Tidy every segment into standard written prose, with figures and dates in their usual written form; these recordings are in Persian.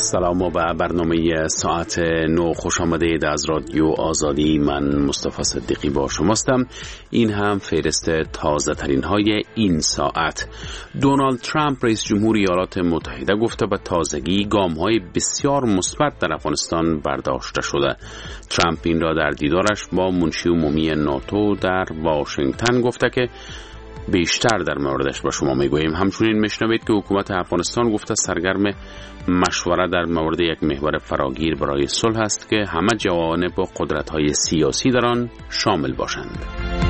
سلام و به برنامه ساعت 9 خوش آمدید از رادیو آزادی. من مصطفی صدیقی با شماستم. این هم فهرست تازه ترین های این ساعت. دونالد ترامپ رئیس جمهور ایالات متحده گفته به تازگی گام های بسیار مثبت در افغانستان برداشته شده. ترامپ این را در دیدارش با منشی عمومی ناتو در واشنگتن گفته که بیشتر در موردش با شما میگوییم. همچنین میشنوید که حکومت افغانستان گفته سرگرم مشوره در مورد یک محور فراگیر برای صلح است که همه جوانب و قدرت‌های سیاسی در آن شامل باشند.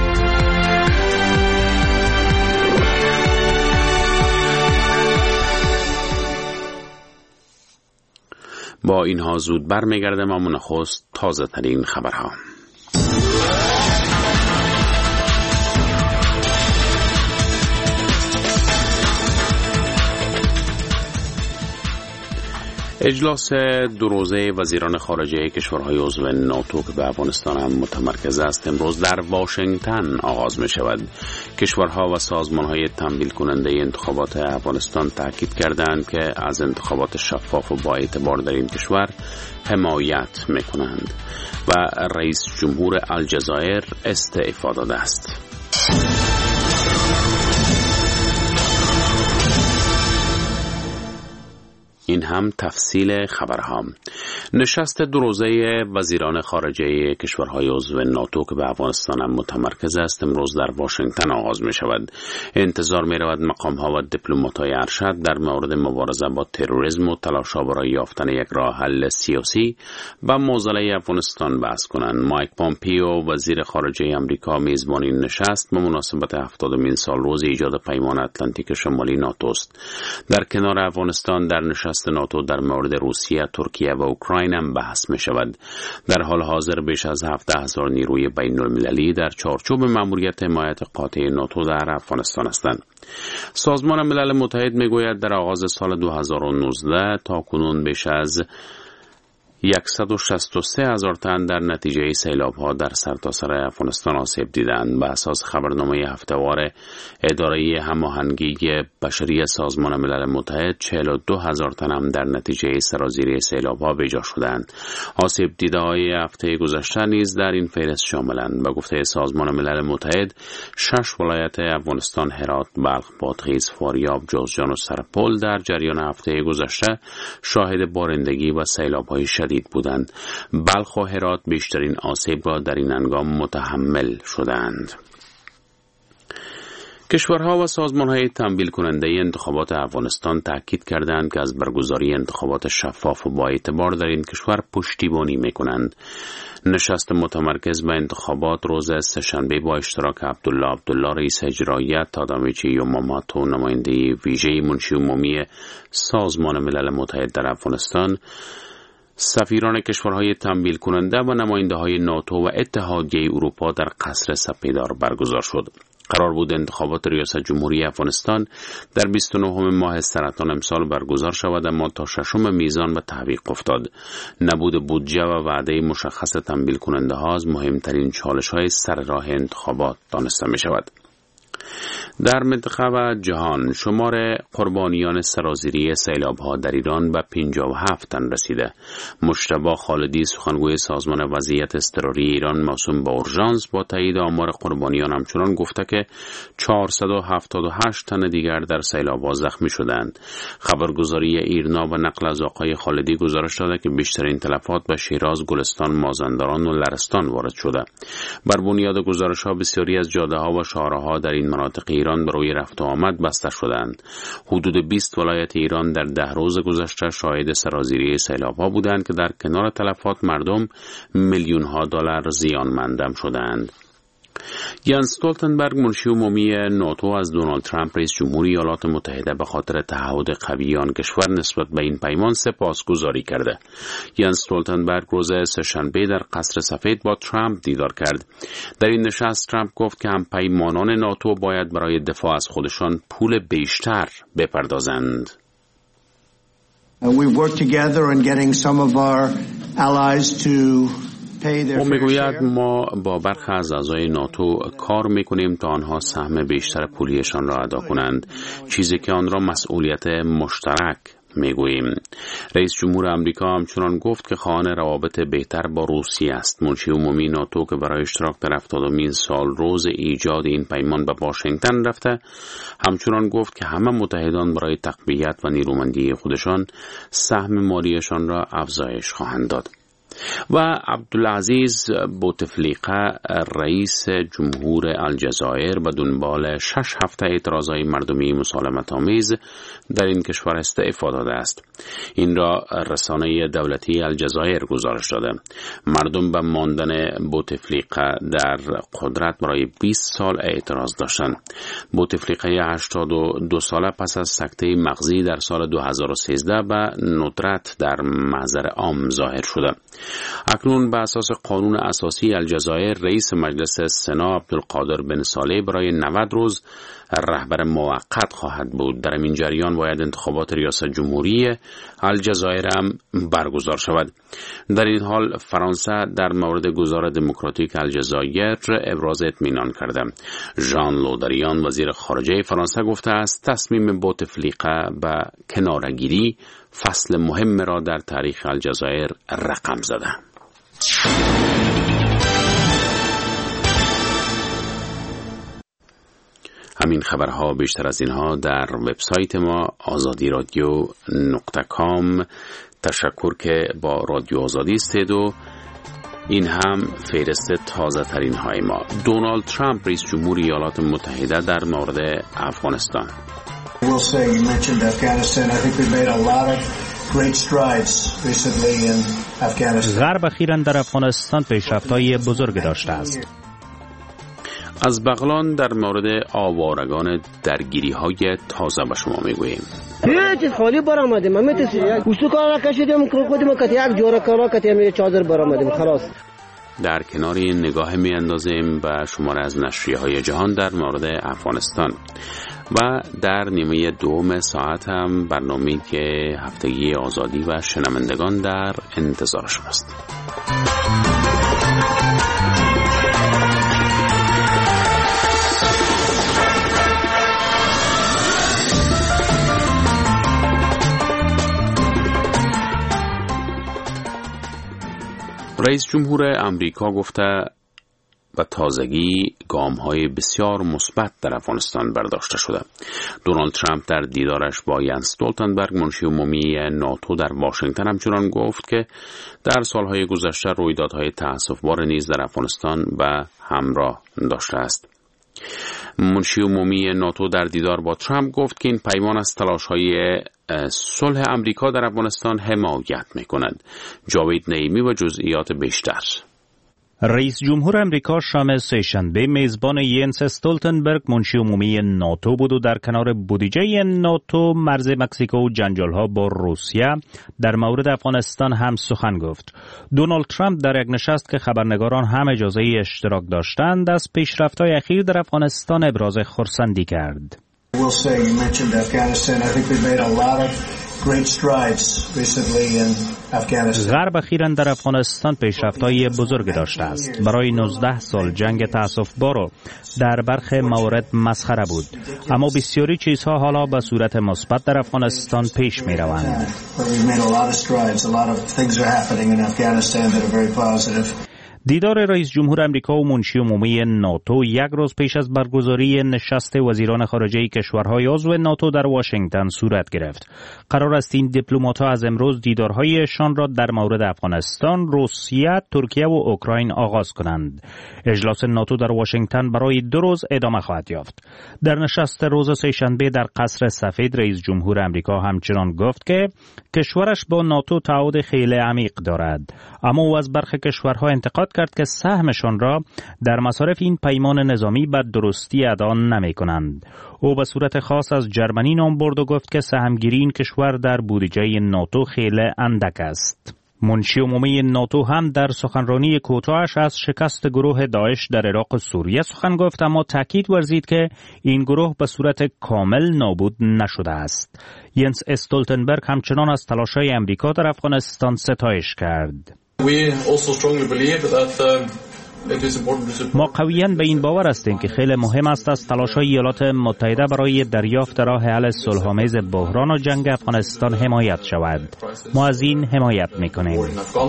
با اینها زود برمیگردم، اما نخست تازه ترین خبرها. اجلاس دو روزه وزیران خارجه کشورهای عضو ناتو که به افغانستان هم متمرکز است امروز در واشنگتن آغاز می شود. کشورها و سازمانهای تمویل کننده انتخابات افغانستان تاکید کردند که از انتخابات شفاف و با اعتبار در این کشور حمایت می کنند و رئیس جمهور الجزایر استعفا داده است. این هم تفصیل خبرها. نشست دو روزه وزیران خارجه کشورهای عضو ناتو که به افغانستان هم متمرکز است امروز در واشنگتن آغاز می شود. انتظار می رود مقام ها و دیپلمات‌های ارشد در مورد مبارزه با تروریسم و تلاش‌ها برای یافتن یک راه حل سیاسی با معضله افغانستان بحث کنند. مایک پامپیو وزیر خارجه آمریکا میزبان این نشست به مناسبت 70مین سالروز ایجاد پیمان اتلانتیک شمالی ناتو است. در کنار افغانستان در نشست ناتو در مورد روسیه، ترکیه و اوکراین هم بحث می شود. در حال حاضر بیش از 17,000 نیروی بین المللی در چارچوب مأموریت حمایت قاطع ناتو در افغانستان هستند. سازمان ملل متحد می گوید در آغاز سال 2019 تا کنون بیش از 163,000 تن در نتیجه سیلاب‌ها در سرتاسر افغانستان آسیب دیدند. به اساس خبرنامه هفته‌وار اداره هماهنگی بشری سازمان ملل متحد 42,000 تن هم در نتیجه سرازیری سیلاب‌ها ویجا شدند. آسیب دیده‌های هفته گذشته نیز در این فهرست شاملند. به گفته سازمان ملل متحد 6 ولایت افغانستان هرات، بلخ، بادغیس، فاریاب، جوزجان و سرپل در جریان هفته گذشته شاهد بارندگی و سیلاب‌های شدید بودند. بلخ و هرات بیشترین آسیب را در این هنگام متحمل شدند. کشورها و سازمان‌های تمویل کننده انتخابات افغانستان تاکید کردند که از برگزاری انتخابات شفاف و با اعتبار در این کشور پشتیبانی می‌کنند. نشست متمرکز به انتخابات روز سه‌شنبه با اشتراک عبدالله رئیس اجرایی، تادامیچی یوماماتو نماینده ویژه منشی عمومی سازمان ملل متحد در افغانستان، سفیران کشورهای تمویل کننده و نماینده‌های ناتو و اتحادیه اروپا در قصر سپیدار برگزار شد. قرار بود انتخابات ریاست جمهوری افغانستان در 29 ماه سرطان امسال برگزار شود، اما تا 6 میزان به تعویق افتاد. نبود بودجه و وعده مشخص تمویل کننده ها از مهمترین چالش‌های سر راه انتخابات دانسته می شود. در منطقه و جهان شمار قربانیان سرازیری سیلاب‌ها در ایران به 57 تن رسیده. مجتبی خالدی سخنگوی سازمان وضعیت اضطراری ایران موسوم به اورژانس با تایید آمار قربانیان همچنان گفته که 478 تن دیگر در سیلاب‌ها زخمی شدند. خبرگزاری ایرنا و نقل از آقای خالدی گزارش داده که بیشترین تلفات به شیراز، گلستان، مازندران و لرستان وارد شده. بر بنیاد گزارش‌ها بسیاری از جاده‌ها و شارع‌ها در این مناطق ایران برای رفت و آمد بسته شدند. حدود 20 ولایت ایران در 10 روز گذشته شاهد سرازیری سیلاب‌ها بودند که در کنار تلفات مردم میلیون‌ها دلار زیانمند شدند. یانس استولتنبرگ منشی عمومی ناتو از دونالد ترامپ رئیس جمهوری ایالات متحده به خاطر تعهد قوی آن کشور نسبت به این پیمان سپاسگزاری کرده. یانس استولتنبرگ روز سه‌شنبه در قصر سفید با ترامپ دیدار کرد. در این نشست ترامپ گفت که هم پیمانان ناتو باید برای دفاع از خودشان پول بیشتر بپردازند. We've worked together on getting some of our allies to او میگوید ما با برخی از اعضای ناتو کار میکنیم تا آنها سهم بیشتر پولیشان را ادا کنند، چیزی که آن را مسئولیت مشترک میگوییم. رئیس جمهور آمریکا همچنان گفت که خواهان روابط بهتر با روسیه است. منشی عمومی ناتو که برای اشتراک در 70مین سال روز ایجاد این پیمان به واشنگتن رفته، همچنان گفت که همه متحدان برای تقویت و نیرومندی خودشان سهم مالیشان را افزایش خواهند داد. و عبدالعزیز بوتفلیقه رئیس جمهور الجزایر به دنبال 6 هفته اعتراضهای مردمی مسالمت آمیز در این کشور استعفا داده است. این را رسانه دولتی الجزایر گزارش داده. مردم به ماندن بوتفلیقه در قدرت برای 20 سال اعتراض داشتند. بوتفلیقه 82 ساله پس از سکته مغزی در سال 2013 به ندرت در محضر عام ظاهر شده. اکنون به اساس قانون اساسی الجزایر رئیس مجلس سنا عبدالقادر بن صالح برای 90 روز رهبر موقت خواهد بود. در این جریان باید انتخابات ریاست جمهوری الجزایر هم برگزار شود. در این حال فرانسه در مورد گذار دموکراتیک الجزایر ابراز اطمینان کرده. ژان لودریان وزیر خارجه فرانسه گفته است تصمیم بوتفلیقه به کناره‌گیری فصل مهم را در تاریخ الجزایر رقم زده. همین خبرها بیشتر از اینها در وبسایت ما azadiradio.com. تشکر که با رادیو آزادی استید و این هم فهرست تازه ترین های ما. دونالد ترامپ رئیس جمهور ایالات متحده در مورد افغانستان. غرب اخیراً در افغانستان پیشرفت‌های بزرگ داشته است. از بغلان در مورد آوارگان درگیری‌های تازه به شما میگوییم. هیچ خالی برآمدیم. ما میتونیم وسو کارا کشیدیم خودمون که یک جوره کارا کردیم چادر برآمدیم خلاص. در کناری نگاه میاندازیم به شماره از نشریه‌های جهان در مورد افغانستان و در نیمه دوم ساعت هم برنامه‌ای که هفتگی آزادی و شنوندگان در انتظار شماست. رئیس جمهور آمریکا گفته به تازگی گام‌های بسیار مثبت در افغانستان برداشته شده. دونالد ترامپ در دیدارش با ینس استولتنبرگ منشی عمومی ناتو در واشنگتن همچنان گفت که در سالهای گذشته رویدادهای تأسف‌بار نیز در افغانستان به همراه داشته است. منشی عمومی ناتو در دیدار با ترامپ گفت که این پیمان از تلاش‌های صلح آمریکا در افغانستان حمایت می‌کند. جاوید نعیمی و جزئیات بیشتر. رئیس جمهور امریکا شام سه‌شنبه میزبان ینس استولتنبرگ منشی عمومی ناتو بود و در کنار بودجه ناتو، مرز مکزیکو و جنجال‌ها با روسیه در مورد افغانستان هم سخن گفت. دونالد ترامپ در یک نشست که خبرنگاران هم اجازه اشتراک داشتند از پیشرفت‌های اخیر در افغانستان ابراز خرسندی کرد. غرب اخیراً در افغانستان پیشرفت‌های بزرگ داشته است. برای 19 سال جنگ تأسف‌بار در برخی موارد مسخره بود، اما بسیاری چیزها حالا به صورت مثبت در افغانستان پیش می‌روند. دیدار رئیس جمهور آمریکا و منشی عمومی ناتو یک روز پیش از برگزاری نشست وزیران خارجه کشورهای عضو ناتو در واشنگتن صورت گرفت. قرار است این دیپلمات‌ها از امروز دیدارهایشان را در مورد افغانستان، روسیه، ترکیه و اوکراین آغاز کنند. اجلاس ناتو در واشنگتن برای 2 روز ادامه خواهد یافت. در نشست روز سه‌شنبه در قصر سفید رئیس جمهور آمریکا همچنان گفت که کشورش با ناتو تعهد خیلی عمیق دارد، اما او از برخی کشورها انتقاد کرد که سهمشان را در مصارف این پیمان نظامی به درستی ادا نمی‌کنند. او به صورت خاص از جرمنی نام برد و گفت که سهمگیری این کشور در بودجه ناتو خیلی اندک است. منشی عمومی ناتو هم در سخنرانی کوتاهش از شکست گروه داعش در عراق و سوریه سخن گفت، اما تاکید ورزید که این گروه به صورت کامل نابود نشده است. ینس استولتنبرگ همچنان از تلاش‌های آمریکا در افغانستان ستایش کرد. We also strongly believe that ما قویاً به این باور هستیم که خیلی مهم است از تلاش‌های ایالات متحده برای دریافت راه حل صلح‌آمیز بحران و جنگ افغانستان حمایت شود. ما از این حمایت می‌کنیم.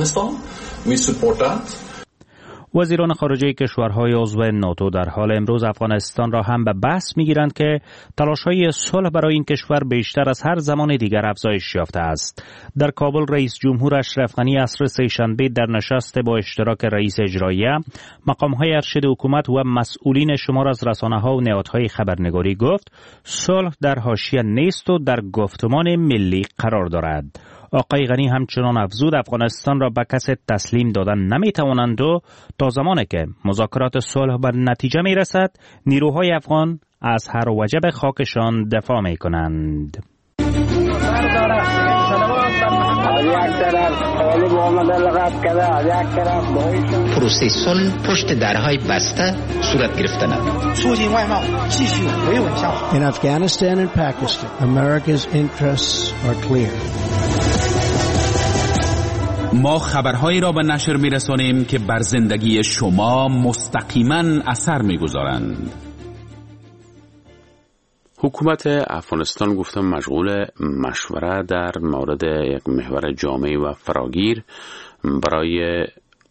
وزیران خارجه کشورهای عضو ناتو در حال امروز افغانستان را هم به بحث می‌گیرند که تلاش‌های صلح برای این کشور بیشتر از هر زمان دیگر افزایش یافته است. در کابل رئیس جمهور اشرف غنی عصر سه‌شنبه در نشست با اشتراک رئیس اجراییه، مقام‌های ارشد حکومت و مسئولین شمار از رسانه‌ها و نهادهای خبرنگاری گفت صلح در حاشیه نیست و در گفتمان ملی قرار دارد. آقای غنی همچنان افزود افغانستان را به کسی تسلیم دادن نمیتوانند و تا زمانی که مذاکرات صلح به نتیجه میرسد نیروهای افغان از هر وجب خاکشان دفاع میکنند. پروسه صلح پشت درهای بسته صورت گرفتند. In Afghanistan and Pakistan, America's interests are clear. ما خبرهایی را به نشر می‌رسانیم که بر زندگی شما مستقیما اثر می‌گذارند. حکومت افغانستان گفته مشغول مشوره در مورد یک محور جامع و فراگیر برای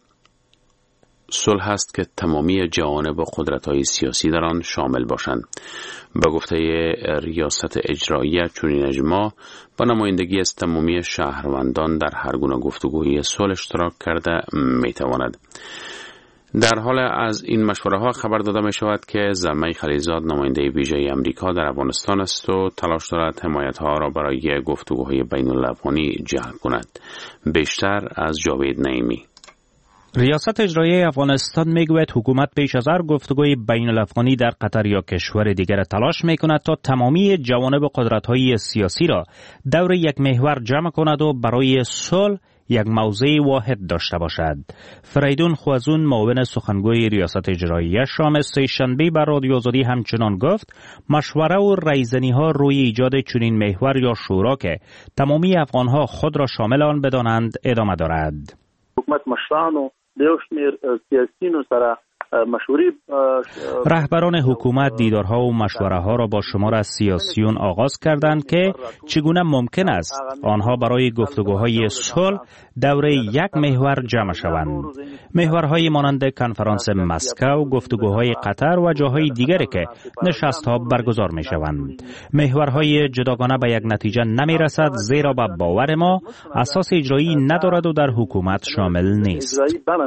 صلح است که تمامی جوانب و قدرت‌های سیاسی در آن شامل باشند. به گفته ریاست اجراییه چنین اجماع با نمایندگی از تمامی شهروندان در هر گونه گفتگوی صلح اشتراک کرده میتواند. در حال از این مشوره ها خبر داده می شود که زلمه خلیلزاد نماینده ویژه امریکا در افغانستان است و تلاش دارد حمایت ها را برای گفتگوهای بین الافغانی جلب کند. بیشتر از جاوید نعیمی. ریاست اجرایی افغانستان میگوید حکومت پیش از هر گفتگوی بین الافغانی در قطر یا کشور دیگر تلاش میکند تا تمامی جوانب و قدرت‌های سیاسی را دور یک محور جمع کند و برای صلح یک موضع واحد داشته باشد. فریدون خوازون معاون سخنگوی ریاست اجرایی شام سه‌شنبه بر رادیو آزادی همچنان گفت مشوره و رایزنی‌ها روی ایجاد چنین محور یا شورا که تمامی افغان‌ها خود را شامل آن بدانند ادامه دارد. حکومت مشران و دیوشمیر سیاسیون سره مشوری رهبران حکومت دیدارها و مشوره‌ها را با شمار از سیاسیون آغاز کردند که چگونه ممکن است آنها برای گفتگوهای صلح دور یک محور جمع شوند. محورهای مانند کنفرانس مسکو، گفتگوهای قطر و جاهای دیگری که نشست‌ها برگزار می‌شوند. محورهای جداگانه به یک نتیجه نمی‌رسد زیرا به باور ما اساس اجرایی ندارد و در حکومت شامل نیست.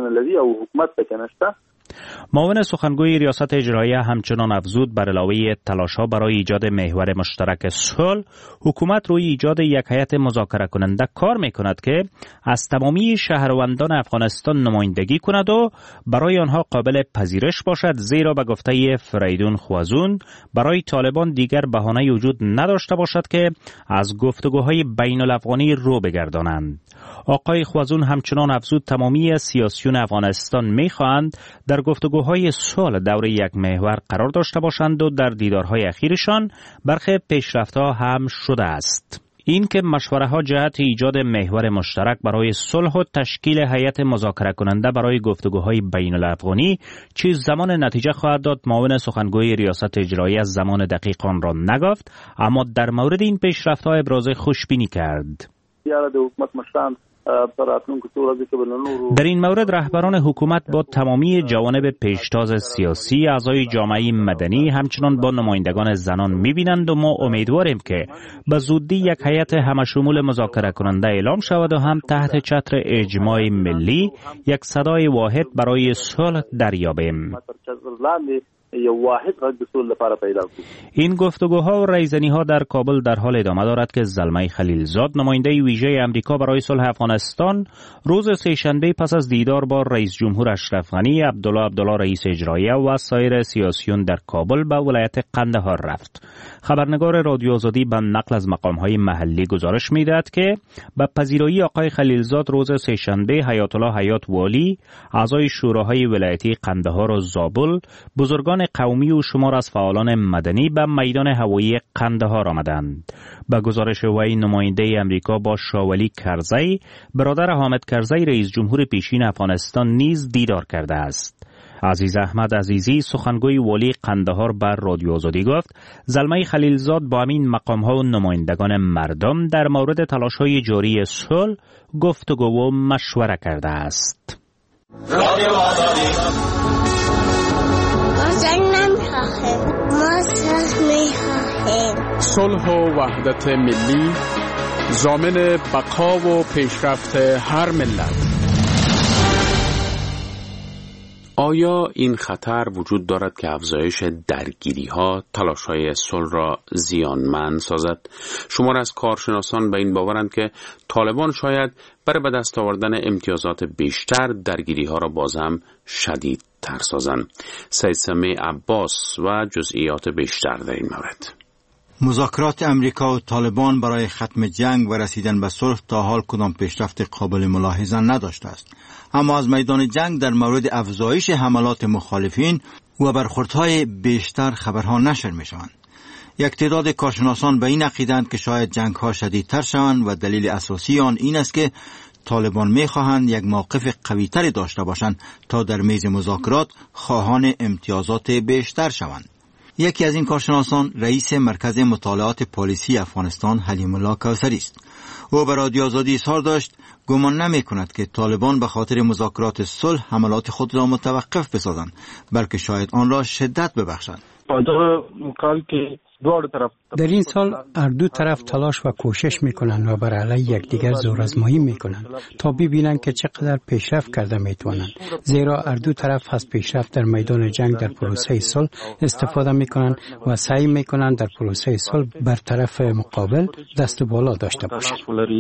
معاون سخنگوی ریاست اجراییه همچنان افزود بر علاوه تلاش‌ها برای ایجاد محور مشترک صلح، حکومت روی ایجاد یک هیئت مذاکره کننده کار می‌کند که از تمامی شهروندان افغانستان نمایندگی کند و برای آنها قابل پذیرش باشد، زیرا به گفته فریدون خوازون برای طالبان دیگر بهانه‌ای وجود نداشته باشد که از گفتگوهای بین الافغانی رو بگردانند. آقای خوازون همچنان افزود تمامی سیاسیون افغانستان می‌خواهند در گفتگوهای صلح دور یک محور قرار داشته باشند و در دیدارهای اخیرشان برخی پیشرفت‌ها هم شده است. این که مشوره‌ها جهت ایجاد محور مشترک برای صلح و تشکیل هیئت مذاکره کننده برای گفتگوهای بین الافغانی چه زمان نتیجه خواهد داد، معاون سخنگوی ریاست اجرایی از زمان دقیق آن را نگفت، اما در مورد این پیشرفت‌ها ابراز خوشبینی کرد. در این مورد رهبران حکومت با تمامی جوانب پیشتاز سیاسی، اعضای جامعه مدنی همچنان با نمایندگان زنان می‌بینند و ما امیدواریم که به زودی یک هیئت همشمول مذاکره کننده اعلام شود و هم تحت چتر اجماع ملی یک صدای واحد برای صلح دریابیم. این گفتگوها و رایزنی‌ها در کابل در حال ادامه دارد که زلمه خلیلزاد نماینده ویژه امریکا برای صلح افغانستان روز سه‌شنبه پس از دیدار با رئیس جمهور اشرف غنی، عبدالله رئیس اجراییه و سایر سیاسیون در کابل به ولایت قندهار رفت. خبرنگار رادیو آزادی به نقل از مقام‌های محلی گزارش می‌دهد که به پذیرایی آقای خلیلزاد روز سه‌شنبه حیات الله حیات والی، اعضای شوراهای ولایتی قندهار و زابل، بزرگان قومی و شمار از فعالان مدنی به میدان هوایی قندهار آمدند. به گزارش وی نماینده امریکا با شاولی کرزی، برادر حامد کرزی رئیس جمهور پیشین افغانستان نیز دیدار کرده است. عزیز احمد عزیزی سخنگوی والی قندهار بر رادیو آزادی گفت زلمه خلیلزاد با همین مقام‌ها و نمایندگان مردم در مورد تلاش‌های جاری صلح گفتگو و مشوره کرده است. رادیو آزادی ما صلح می‌خواهیم. صلح و وحدت ملی ضامن بقا و پیشرفت هر ملت. آیا این خطر وجود دارد که افزایش درگیری‌ها تلاش‌های صلح را زیانمند سازد؟ شمار از کارشناسان به این باورند که طالبان شاید برای به دست آوردن امتیازات بیشتر درگیری‌ها را باز هم شدیدتر سازند. سید سمیع عباس و جزئیات بیشتر در این مورد. مذاکرات امریکا و طالبان برای ختم جنگ و رسیدن به صلح تا حال کدام پیشرفت قابل ملاحظه نداشته است. اما از میدان جنگ در مورد افزایش حملات مخالفین و برخوردهای بیشتر خبرها نشر می شوند. یک تعداد کارشناسان به این عقیدند که شاید جنگ‌ها شدیدتر شوند و دلیل اساسی آن این است که طالبان می خواهند یک موقف قوی‌تری داشته باشند تا در میز مذاکرات خواهان امتیازات بیشتر شوند. یکی از این کارشناسان رئیس مرکز مطالعات پالیسی افغانستان حلیم الله کوثری است. او به رادیو آزادی اظهار داشت گمان نمی کند که طالبان به خاطر مذاکرات صلح حملات خود را متوقف بسازند، بلکه شاید آن را شدت ببخشند. در این سال هر دو طرف تلاش و کوشش میکنند و بر علیه یکدیگر زورآزمایی میکنند تا ببینند که چقدر پیشرفت کرده میتوانند، زیرا هر دو طرف از پیشرفت در میدان جنگ در پروسه صلح استفاده میکنند و سعی میکنند در پروسه صلح بر طرف مقابل دست بالا داشته باشند.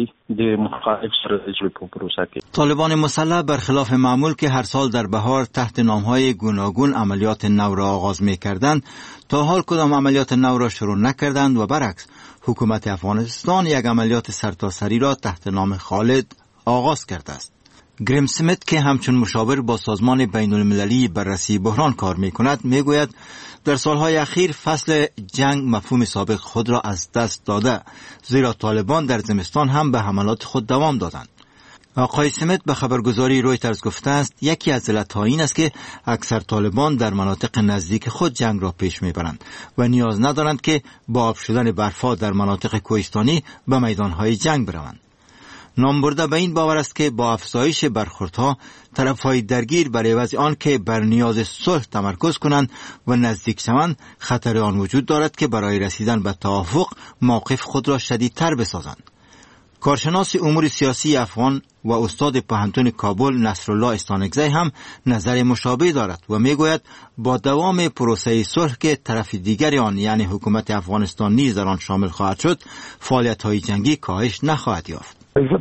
طالبان مسلح برخلاف معمول که هر سال در بهار تحت نامهای گوناگون عملیات نو را آغاز میکردند، تا حال کدام عملیات نو را شروع نکردند و برعکس حکومت افغانستان یک عملیات سرتاسری را تحت نام خالد آغاز کرده است. گریم سمیت که همچون مشاور با سازمان بین المللی بررسی بحران کار می کند می گوید در سالهای اخیر فصل جنگ مفهوم سابق خود را از دست داده، زیرا طالبان در زمستان هم به حملات خود دوام دادند. آقای سمیت به خبرگزاری رویترز گفته است یکی از علتها این است که اکثر طالبان در مناطق نزدیک خود جنگ را پیش میبرند و نیاز ندارند که با آب شدن برفا در مناطق کوهستانی به میدانهای جنگ بروند. نامبرده به این باور است که با افزایش برخوردها طرفهای درگیر بر عوض آن که بر نیاز صلح تمرکز کنند و نزدیک شوند، خطر آن وجود دارد که برای رسیدن به توافق موقف خود را شدیدتر بسازند. کارشناس امور سیاسی افغان و استاد پوهنتون کابل نصرالله استانکزی هم نظر مشابه دارد و میگوید با دوام پروسه صلح که طرف دیگری آن یعنی حکومت افغانستان نیز در آن شامل خواهد شد، فعالیت‌های جنگی کاهش نخواهد یافت.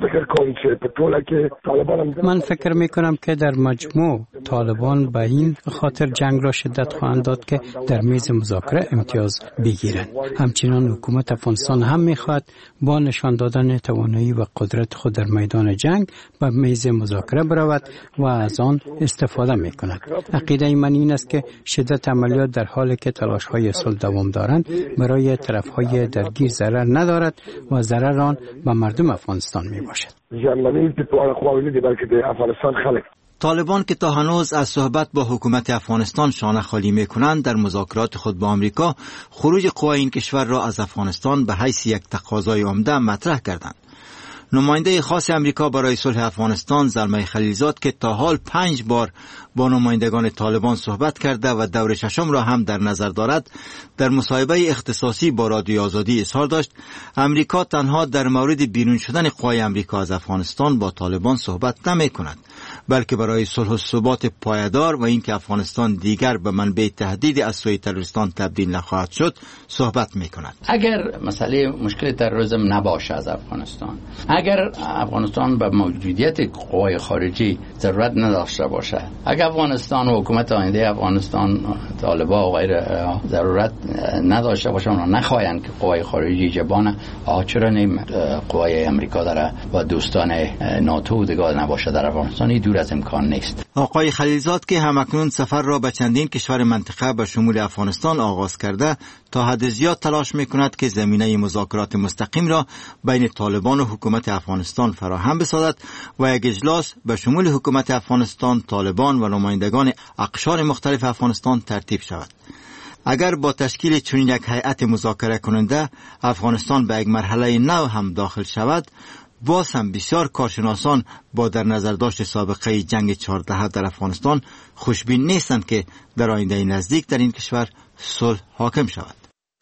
من فکر میکنم که در مجموع طالبان به این خاطر جنگ را شدت خواهند داد که در میز مذاکره امتیاز بگیرند. همچنان حکومت افغانستان هم میخواهد با نشان دادن توانایی و قدرت خود در میدان جنگ به میز مذاکره برود و از آن استفاده میکند. عقیده من این است که شدت عملیات در حالی که تلاش‌های صلح دوام دارند برای طرف‌های درگیر ضرر ندارد و ضرر آن به مردم افغانستان می باشد. طالبان که تا هنوز از صحبت با حکومت افغانستان شانه خالی می کنند، در مذاکرات خود با آمریکا خروج قوای این کشور را از افغانستان به حیث یک تقاضای عمده مطرح کردند. نماینده خاص امریکا برای صلح افغانستان زلمه خلیلزاد که تا حال 5 بار با نمایندگان طالبان صحبت کرده و دور ششم را هم در نظر دارد، در مصاحبه اختصاصی با رادیو آزادی اظهار داشت امریکا تنها در مورد بیرون شدن قوای امریکا از افغانستان با طالبان صحبت نمی کند، بلکه برای صلح و ثبات پایدار و اینکه افغانستان دیگر به منبع تهدید از سوی تروریستان تبدیل نخواهد شد صحبت می کند. اگر مسئله مشکل تروریسم نباشه از افغانستان، اگر افغانستان به موجودیت قوای خارجی ضرورت نداشته باشه، اگر افغانستان و حکومت آینده افغانستان طالبان و غیر ضرورت نداشته باشن و نخواهند که قوای خارجی جبانه، چرا نیم قوای امریکا داره و دوستان ناتو دیگه نباشه در افغانستان؟ دور از امکان نیست. آقای خلیلزاد که همکنون سفر را به چندین کشور منطقه به شمول افغانستان آغاز کرده، تا حد زیاد تلاش میکند که زمینه مذاکرات مستقیم را بین طالبان و حکومت افغانستان فراهم بسازد و یک اجلاس به شمول حکومت افغانستان، طالبان و نمایندگان اقشار مختلف افغانستان ترتیب شود. اگر با تشکیل چنین یک هیئت مذاکره کننده افغانستان به یک مرحله نو هم داخل شود، باز هم بسیار کارشناسان با در نظر داشت سابقه جنگ 14 در افغانستان خوشبین نیستند که در آینده نزدیک در این کشور صلح حاکم شود.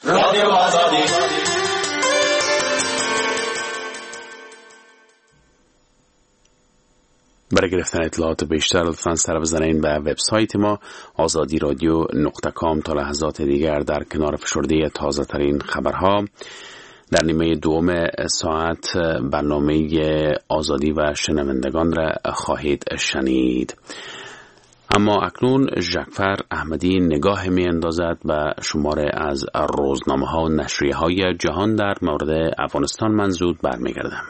برای گرفتن اطلاعات بیشتر لطفاً سر بزنید به وبسایت ما azadiradyo.com تا لحظات دیگر در کنار فشرده تازه ترین خبرها. در نیمه دوم ساعت برنامه آزادی و شنوندگان را خواهید شنید. اما اکنون جعفر احمدی نگاه می اندازد به شماره از روزنامه ها و نشریه های جهان در مورد افغانستان. من زود برمیگردم.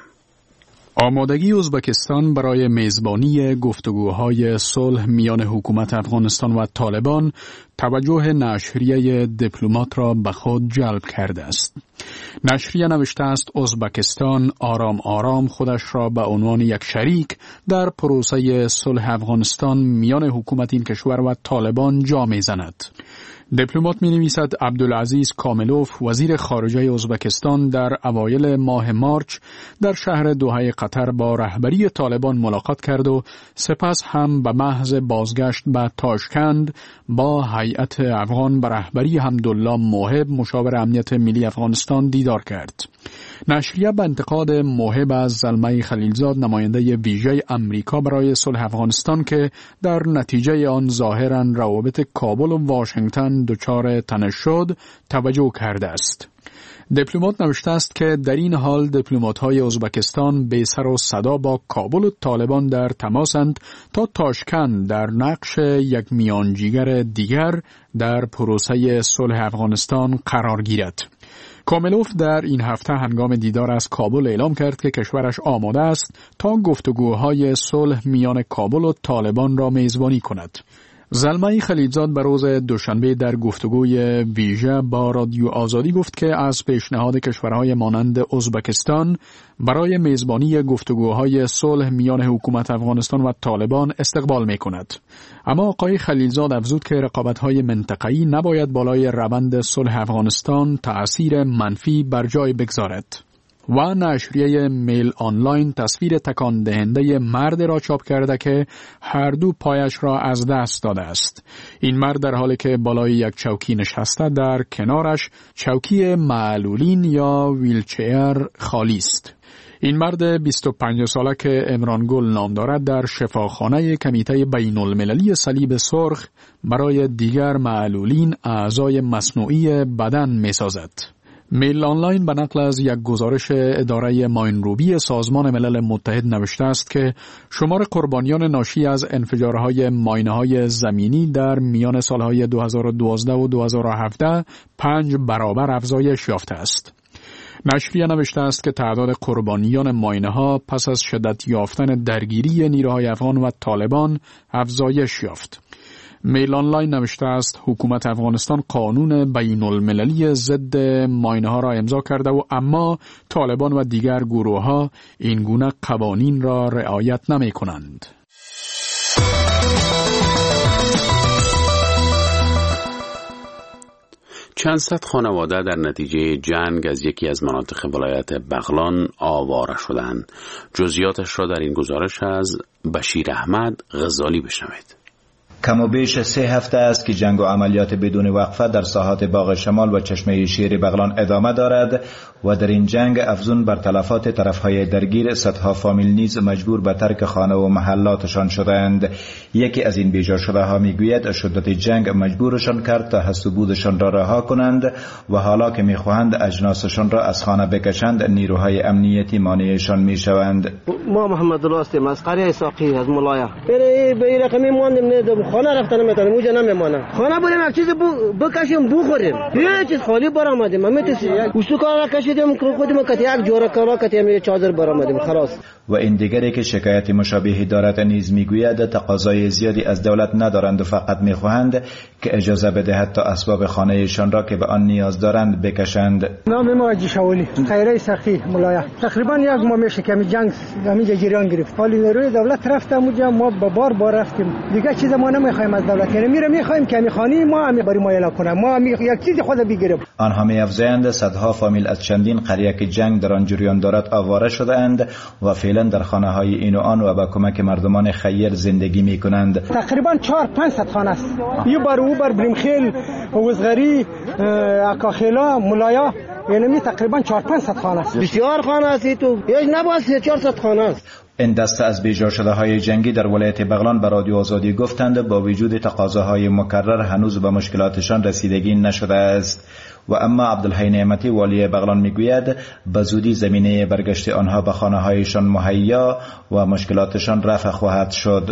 آمادگی ازبکستان برای میزبانی گفتگوهای صلح میان حکومت افغانستان و طالبان توجه نشریه دیپلمات را به خود جلب کرده است. نشریه نوشته است ازبکستان آرام آرام خودش را به عنوان یک شریک در پروسه صلح افغانستان میان حکومت این کشور و طالبان جا می‌زند. دیپلمات می نویسد عبدالعزیز کاملوف وزیر خارجه ازبکستان در اوایل ماه مارچ در شهر دوحه قطر با رهبری طالبان ملاقات کرد و سپس هم به محض بازگشت به تاشکند با هیئت افغان به رهبری حمدالله موهب مشاور امنیت ملی افغانستان دیدار کرد. نشریه به انتقاد موهب از زلمه خلیلزاد نماینده ویژه امریکا برای صلح افغانستان که در نتیجه آن ظاهراً روابط کابل و واشنگتن دچار تنش شد توجه کرده است. دیپلمات نوشته است که در این حال دیپلمات‌های ازبکستان به سر و صدا با کابل و طالبان در تماسند تا تاشکند در نقش یک میانجیگر دیگر در پروسه صلح افغانستان قرار گیرد. کاملوف در این هفته هنگام دیدار از کابل اعلام کرد که کشورش آماده است تا گفتگوهای صلح میان کابل و طالبان را میزبانی کند. زلمه خلیلزاد به روز دوشنبه در گفتگوی ویژه با رادیو آزادی گفت که از پیشنهاد کشورهای مانند ازبکستان برای میزبانی گفتگوهای صلح میان حکومت افغانستان و طالبان استقبال می کند. اما آقای خلیلزاد افزود که رقابت‌های منطقه‌ای نباید بالای روند صلح افغانستان تأثیر منفی بر جای بگذارد. و نشریه میل آنلاین تصویر تکان دهنده مرد را چاپ کرده که هر دو پایش را از دست داده است. این مرد در حالی که بالای یک چوکی نشسته در کنارش چوکی معلولین یا ویلچیر خالی است. این مرد 25 ساله که عمران گل نام دارد در شفاخانه کمیته بین المللی صلیب سرخ برای دیگر معلولین اعضای مصنوعی بدن می سازد. میل آنلاین به نقل از یک گزارش اداره ماینروبی سازمان ملل متحد نوشته است که شمار قربانیان ناشی از انفجارهای ماینه‌های زمینی در میان سالهای 2012 و 2017 5 برابر افزایش یافته است. نشریه نوشته است که تعداد قربانیان ماینه‌ها پس از شدت یافتن درگیری نیروهای افغان و طالبان افزایش یافت. میل آنلاین نوشته است حکومت افغانستان قانون بین المللی ضد ماینه‌ها را امضا کرده و اما طالبان و دیگر گروه‌ها این گونه قوانین را رعایت نمی‌کنند. چند صد خانواده در نتیجه جنگ از یکی از مناطق ولایت بغلان آواره شدند. جزئیاتش را در این گزارش از بشیر احمد غزالی بشنوید. کم و بیش 3 هفته است که جنگ و عملیات بدون وقفه در ساحات باغ شمال و چشمه شیر بغلان ادامه دارد و در این جنگ افزون بر تلفات طرفهای درگیر صدها فامیل نیز مجبور به ترک خانه و محلاتشان شدند. یکی از این بیجا شده ها میگوید شدت جنگ مجبورشان کرد تا هست و بودشان را رها کنند و حالا که میخواهند اجناسشان را از خانه بکشند نیروهای امنیتی مانعشان میشوند. ما محمد الله هستیم از قریه اساقی از ملایا. به رقمی ماندیم خانه رفتن نمیتونیم اونجا نمیمانم. خانه بودیم یک چیز بکشیم بخوریم. هیچ چیز خالی برآمدیم. ما میتونیم وسو کار کشیم کشیدیم خودم کتی یک جوره کالا کتی چادر برآمدیم خلاص. و این دیگری که شکایت مشابهی دارد نیز میگوید تقاضای زیادی از دولت ندارند و فقط میخواهند که اجازه بدهد تا اسباب خانه‌شان را که به آن نیاز دارند بکشند. نام ما حاجی شولی خیره سخی ملایا تقریبا یک ماه میشه که جنگ همینجا جریان گرفت. حالی نیروی دولت رفتم اونجا ما به بار رفتیم دیگه چیز ما نمیخوایم از دولت، یعنی میخوایم که میخوانی ما هم برای ما اعلام کنه، ما هم یک چیزی خود بگیریم. آنها می‌افزایند صدها فامیل از چندین قریه که جنگ در آن جریان دارد آواره شده‌اند و فعلا در خانه‌های این و آن و با کمک مردمان خیر زندگی می‌کنند. تقریبا 400-500 خانه است. یه بار او بر برمخیل، وزغری، اکاخیلا، ملایا، یعنی تقریبا 400-500 خانه است. بسیار خانه است تو. یک نباشه 400 خانه است. این دسته از بیجا شده های جنگی در ولایت بغلان به رادیو آزادی گفتند با وجود تقاضاهای مکرر هنوز به مشکلاتشان رسیدگی نشده است. و اما عبدالحی نعمتی والی بغلان میگوید به زودی زمینه برگشت آنها به خانه هایشان مهیا و مشکلاتشان رفع خواهد شد.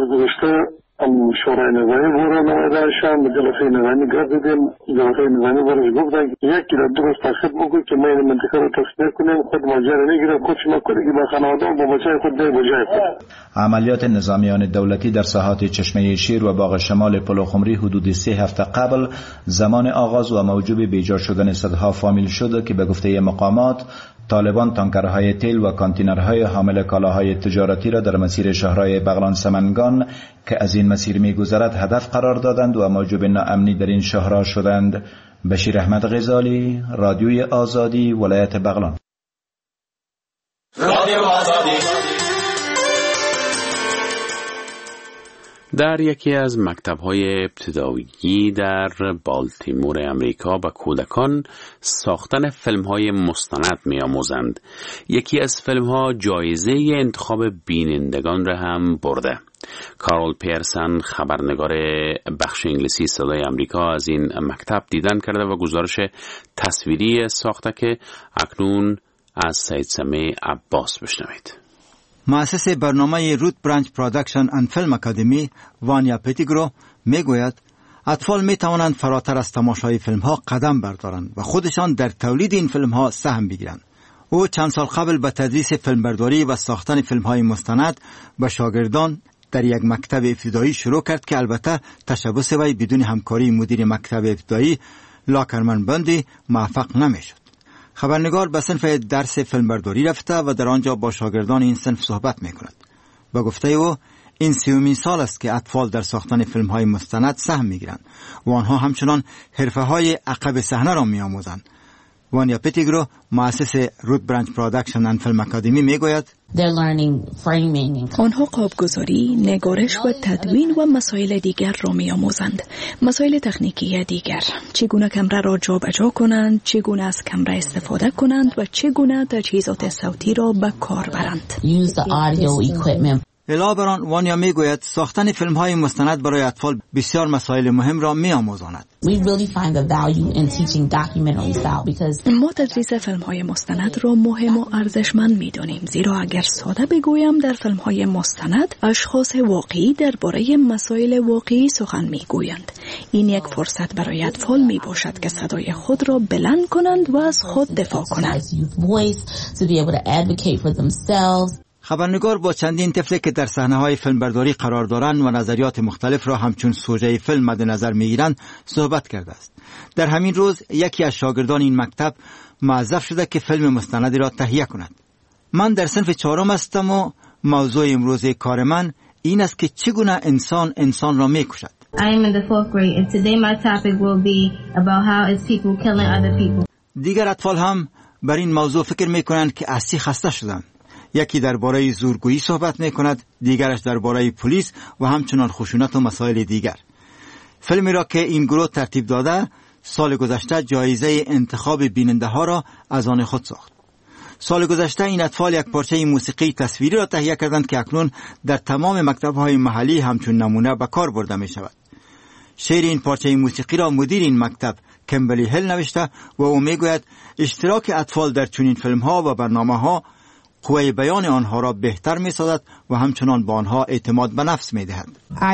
شورای نظامی بورا نمایده شم به جلسه نظامی گردیدیم. جلسه نظامی برش گفتن یکی را درست تخصیب بکنید که ما این منطقه رو تصفیه کنیم، خود ماجر نگیرم، خود شما کنید که با خانواده با بچه خود در بجای خود. عملیات نظامیان دولتی در ساحات چشمه شیر و باغ شمال پلوخمری حدود 3 هفته قبل زمان آغاز و موجب بیجا شدن صدها فامیل شد که به گفته مقامات طالبان تانکرهای تیل و کانتینرهای حامل کالاهای تجارتی را در مسیر شهرهای بغلان سمنگان که از این مسیر می‌گذرد هدف قرار دادند و موجب ناامنی در این شهرها شدند. بشیر احمد غزالی، رادیوی آزادی، ولایت بغلان. رادیو آزادی. در یکی از مکتب‌های ابتدایی در بالتیمور امریکا به کودکان ساختن فیلم‌های مستند می‌آموزند. یکی از فیلم‌ها جایزه انتخاب بینندگان را هم برده. کارول پیرسن خبرنگار بخش انگلیسی صدای امریکا از این مکتب دیدن کرده و گزارش تصویری ساخته که اکنون از سید سمیع عباس بشنوید. مؤسس برنامه روت برانچ پروداکشن اند فیلم اکادمی وانیا پتیگرو میگوید اطفال می توانند فراتر از تماشای فیلم ها قدم بردارند و خودشان در تولید این فیلم ها سهم بگیرند. او چند سال قبل به تدریس فیلمبرداری و ساختن فیلم های مستند به شاگردان در یک مکتب ابتدایی شروع کرد که البته تشبث وی بدون همکاری مدیر مکتب ابتدایی لاکرمن بندی موفق نمیشد. خبرنگار به صنف درس فیلمبرداری رفته و در آنجا با شاگردان این صنف صحبت میکند. با گفته او این 30مین سال است که اطفال در ساختن فیلم های مستند سهم میگیرند و آنها همچنان حرفه های عقب صحنه را میآموزند. وانیا پتیگرو مؤسس روت برانچ پروداکشن اند فیلم اکادمی میگوید آنها قابگذاری، نگارش و تدوین و مسائل دیگر را می‌آموزند. مسائل تکنیکی دیگر، چگونه کامرا را جابجا کنند، چگونه از کامرا استفاده کنند و چگونه تجهیزات صوتی را به کار برند. علاوه بر آن وانیا میگوید ساختن فیلم های مستند برای اطفال بسیار مسائل مهم را می‌آموزاند. ما تدریس فیلم های مستند را مهم و ارزشمند می‌دانیم، زیرا اگر ساده بگویم در فیلم های مستند اشخاص واقعی درباره مسائل واقعی سخن میگویند. این یک فرصت برای اطفال می باشد که صدای خود را بلند کنند و از خود دفاع کنند. خبرنگار با چندین طفل که در صحنه‌های فیلمبرداری قرار دارند و نظریات مختلف را همچون سوژه فیلم مد نظر می‌گیرند صحبت کرده است. در همین روز یکی از شاگردان این مکتب موظف شده که فیلم مستندی را تهیه کند. من در صنف 4 هستم و موضوع امروز کار من این است که چگونه انسان را می‌کشد. I am in the 4th grade and today my topic will be about how is people killing other people. دیگر اطفال هم بر این موضوع فکر می‌کنند که اصلی خسته شدند. یکی درباره زورگویی صحبت می‌کند، دیگرش درباره پلیس و همچنان خشونت و مسائل دیگر. فیلمی را که این گروه ترتیب داده سال گذشته جایزه انتخاب بیننده ها را از آن خود ساخت. سال گذشته این اطفال یک پارچه موسیقی تصویری را تهیه کردند که اکنون در تمام مکتب‌های محلی همچون نمونه به کار برده می‌شود. شعر این پارچه موسیقی را مدیر این مکتب کمبلی هل نوشته و او میگوید اشتراک اطفال در چنین فیلم‌ها و برنامه‌ها قوه بیان آنها را بهتر می‌سازد و همچنان به آنها اعتماد به نفس می‌دهد.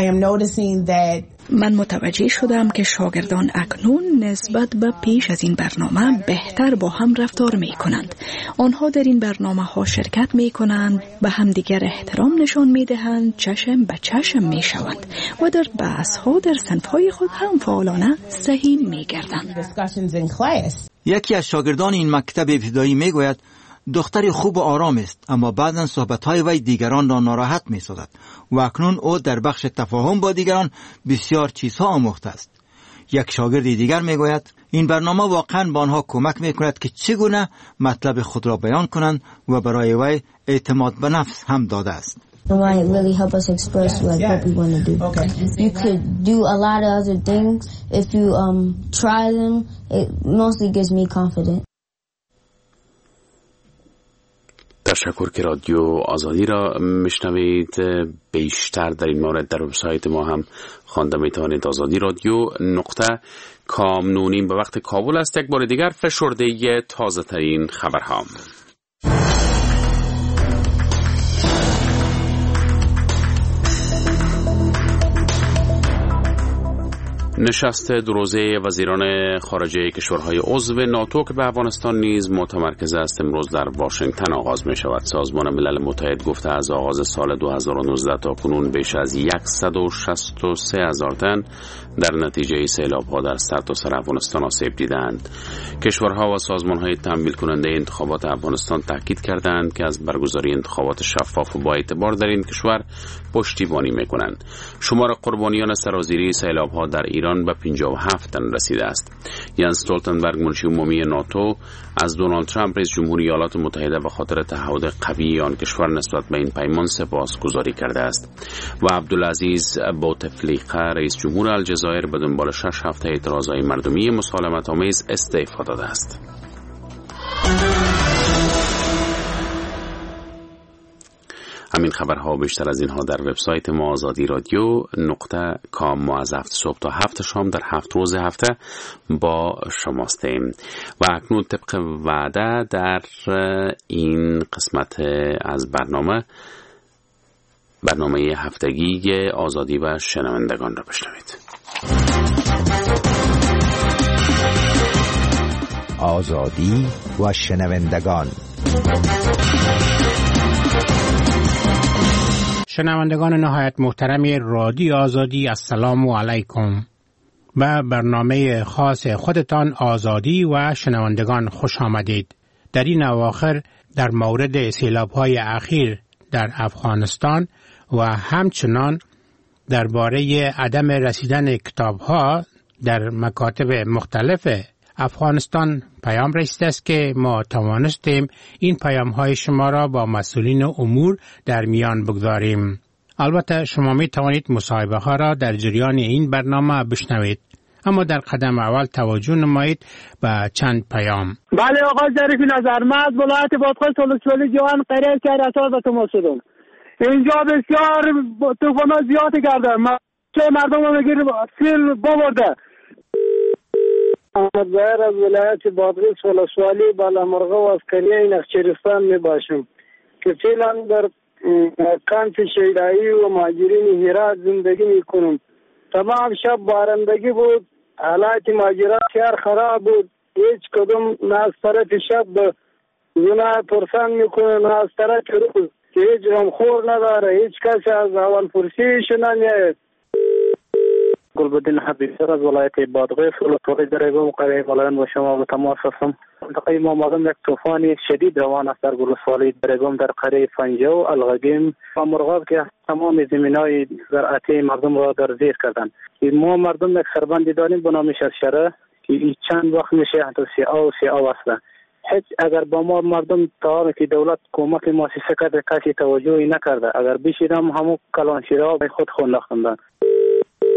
من متوجه شدم که شاگردان اکنون نسبت به پیش از این برنامه بهتر با هم رفتار می کنند. آنها در این برنامه ها شرکت می کنند، به همدیگر احترام نشان می دهند، چشم به چشم می شوند و در بحث ها در صنف های خود هم فعالانه سهیم می گردند. یکی از شاگردان این مکتب ابتدایی می گوید دختری خوب و آرام است، اما بعداً صحبت‌های وی دیگران را ناراحت می‌سازد و اکنون او در بخش تفاهم با دیگران بسیار چیزها آموخته است. یک شاگرد دیگر می‌گوید این برنامه واقعاً به آنها کمک می‌کند که چگونه مطلب خود را بیان کنند و برای وی اعتماد به نفس هم داده است. It might really help us express like what we want to do. You could do a lot of other things if you try them. It mostly gives me confidence. تشکر که رادیو آزادی را میشنوید. بیشتر در این مورد در وبسایت ما هم خوانده میتوانید. آزادی رادیو .com. به وقت کابل است. یک بار دیگر فشرده تازه ترین خبرها. نشست دو روزه وزیران خارجه کشورهای عضو ناتو که به افغانستان نیز متمرکز است امروز در واشنگتن آغاز می شود. سازمان ملل متحد گفته از آغاز سال 2019 تا کنون بیش از 163,000 تن در نتیجه سیلاب‌ها در سرتاسر افغانستان آسیب دیدند. کشورها و سازمان‌های تمویل کننده انتخابات افغانستان تاکید کردند که از برگزاری انتخابات شفاف و با اعتبار در این کشور پشتیبانی می‌کنند. شمار قربانیان سرازیری سیلاب‌ها در ایران به 57 تن رسیده است. ینس استولتنبرگ منشی عمومی ناتو از دونالد ترامپ رئیس جمهوری ایالات متحده به خاطر تعهد قوی آن کشور نسبت به این پیمان سپاسگزاری کرده است و عبدالعزیز بوتفلیقه رئیس جمهور الجزایر به دنبال 6 هفته اعتراضهای مردمی مسالمت آمیز استعفا داده است. همین خبرها و بیشتر از اینها در وبسایت ما آزادی رادیو .com. ما از 7 صبح تا 7 شام در 7 روز هفته با شماستیم و اکنون طبق وعده در این قسمت از برنامه هفتگی آزادی و شنوندگان را بشنوید. آزادی و شنوندگان. شنوندگان نهایت محترم رادیو آزادی، السلام علیکم. به برنامه خاص خودتان آزادی و شنوندگان خوش آمدید. در این اواخر در مورد سیلاب‌های اخیر در افغانستان و همچنان درباره عدم رسیدن کتاب‌ها در مکاتب مختلف افغانستان پیام رسیده است که ما توانستیم این پیام‌های شما را با مسئولین امور در میان بگذاریم. البته شما می توانید مصاحبه ها را در جریان این برنامه بشنوید، اما در قدم اول توجه نمایید به چند پیام. بله آقای ظریفی نظر، من از ولایت بادغیس ولسوالی جوان قریه که رسال به تماس شدم. اینجا بسیار طوفان زیاد کرده، مردم رو بگیر سیل ببرده. محمد ظاهر از ولایت بادغیس ولسوالی بالامرغه و از قریه نخچرستان می باشم که فعلا در کانت شیدایی و مهاجرین هرات زندگی می کنم. تمام شب بارندگی بود، حالات مهاجرت بسیار خراب بود. هیچ کدوم نه از طرف شب به زنا پرسان میکنه نه از طرف روز که هیچ غمخور نداره، هیچ کسی از اول پرسیش نمیاد. گلبدین حبیب‌سر از ولایت بادغیس ولسوالی درگم قریه ولایت با شما به تماس هستم. منطقه ما مردم یک طوفان شدید روان است در ولسوالی درگم در قریه فنجه و الغگیم و مرغاب که تمام زمینای زراعتی مردم را در زیر کردند. ما مردم یک سربندی داریم به نام شرشره که چند وقت میشه حتی سیاه است. هیچ اگر با ما مردم تا که دولت کمک مؤسسه کرده کسی توجهی نکرده، اگر بشیدم همون کلان شیرا به خود خوندختندن.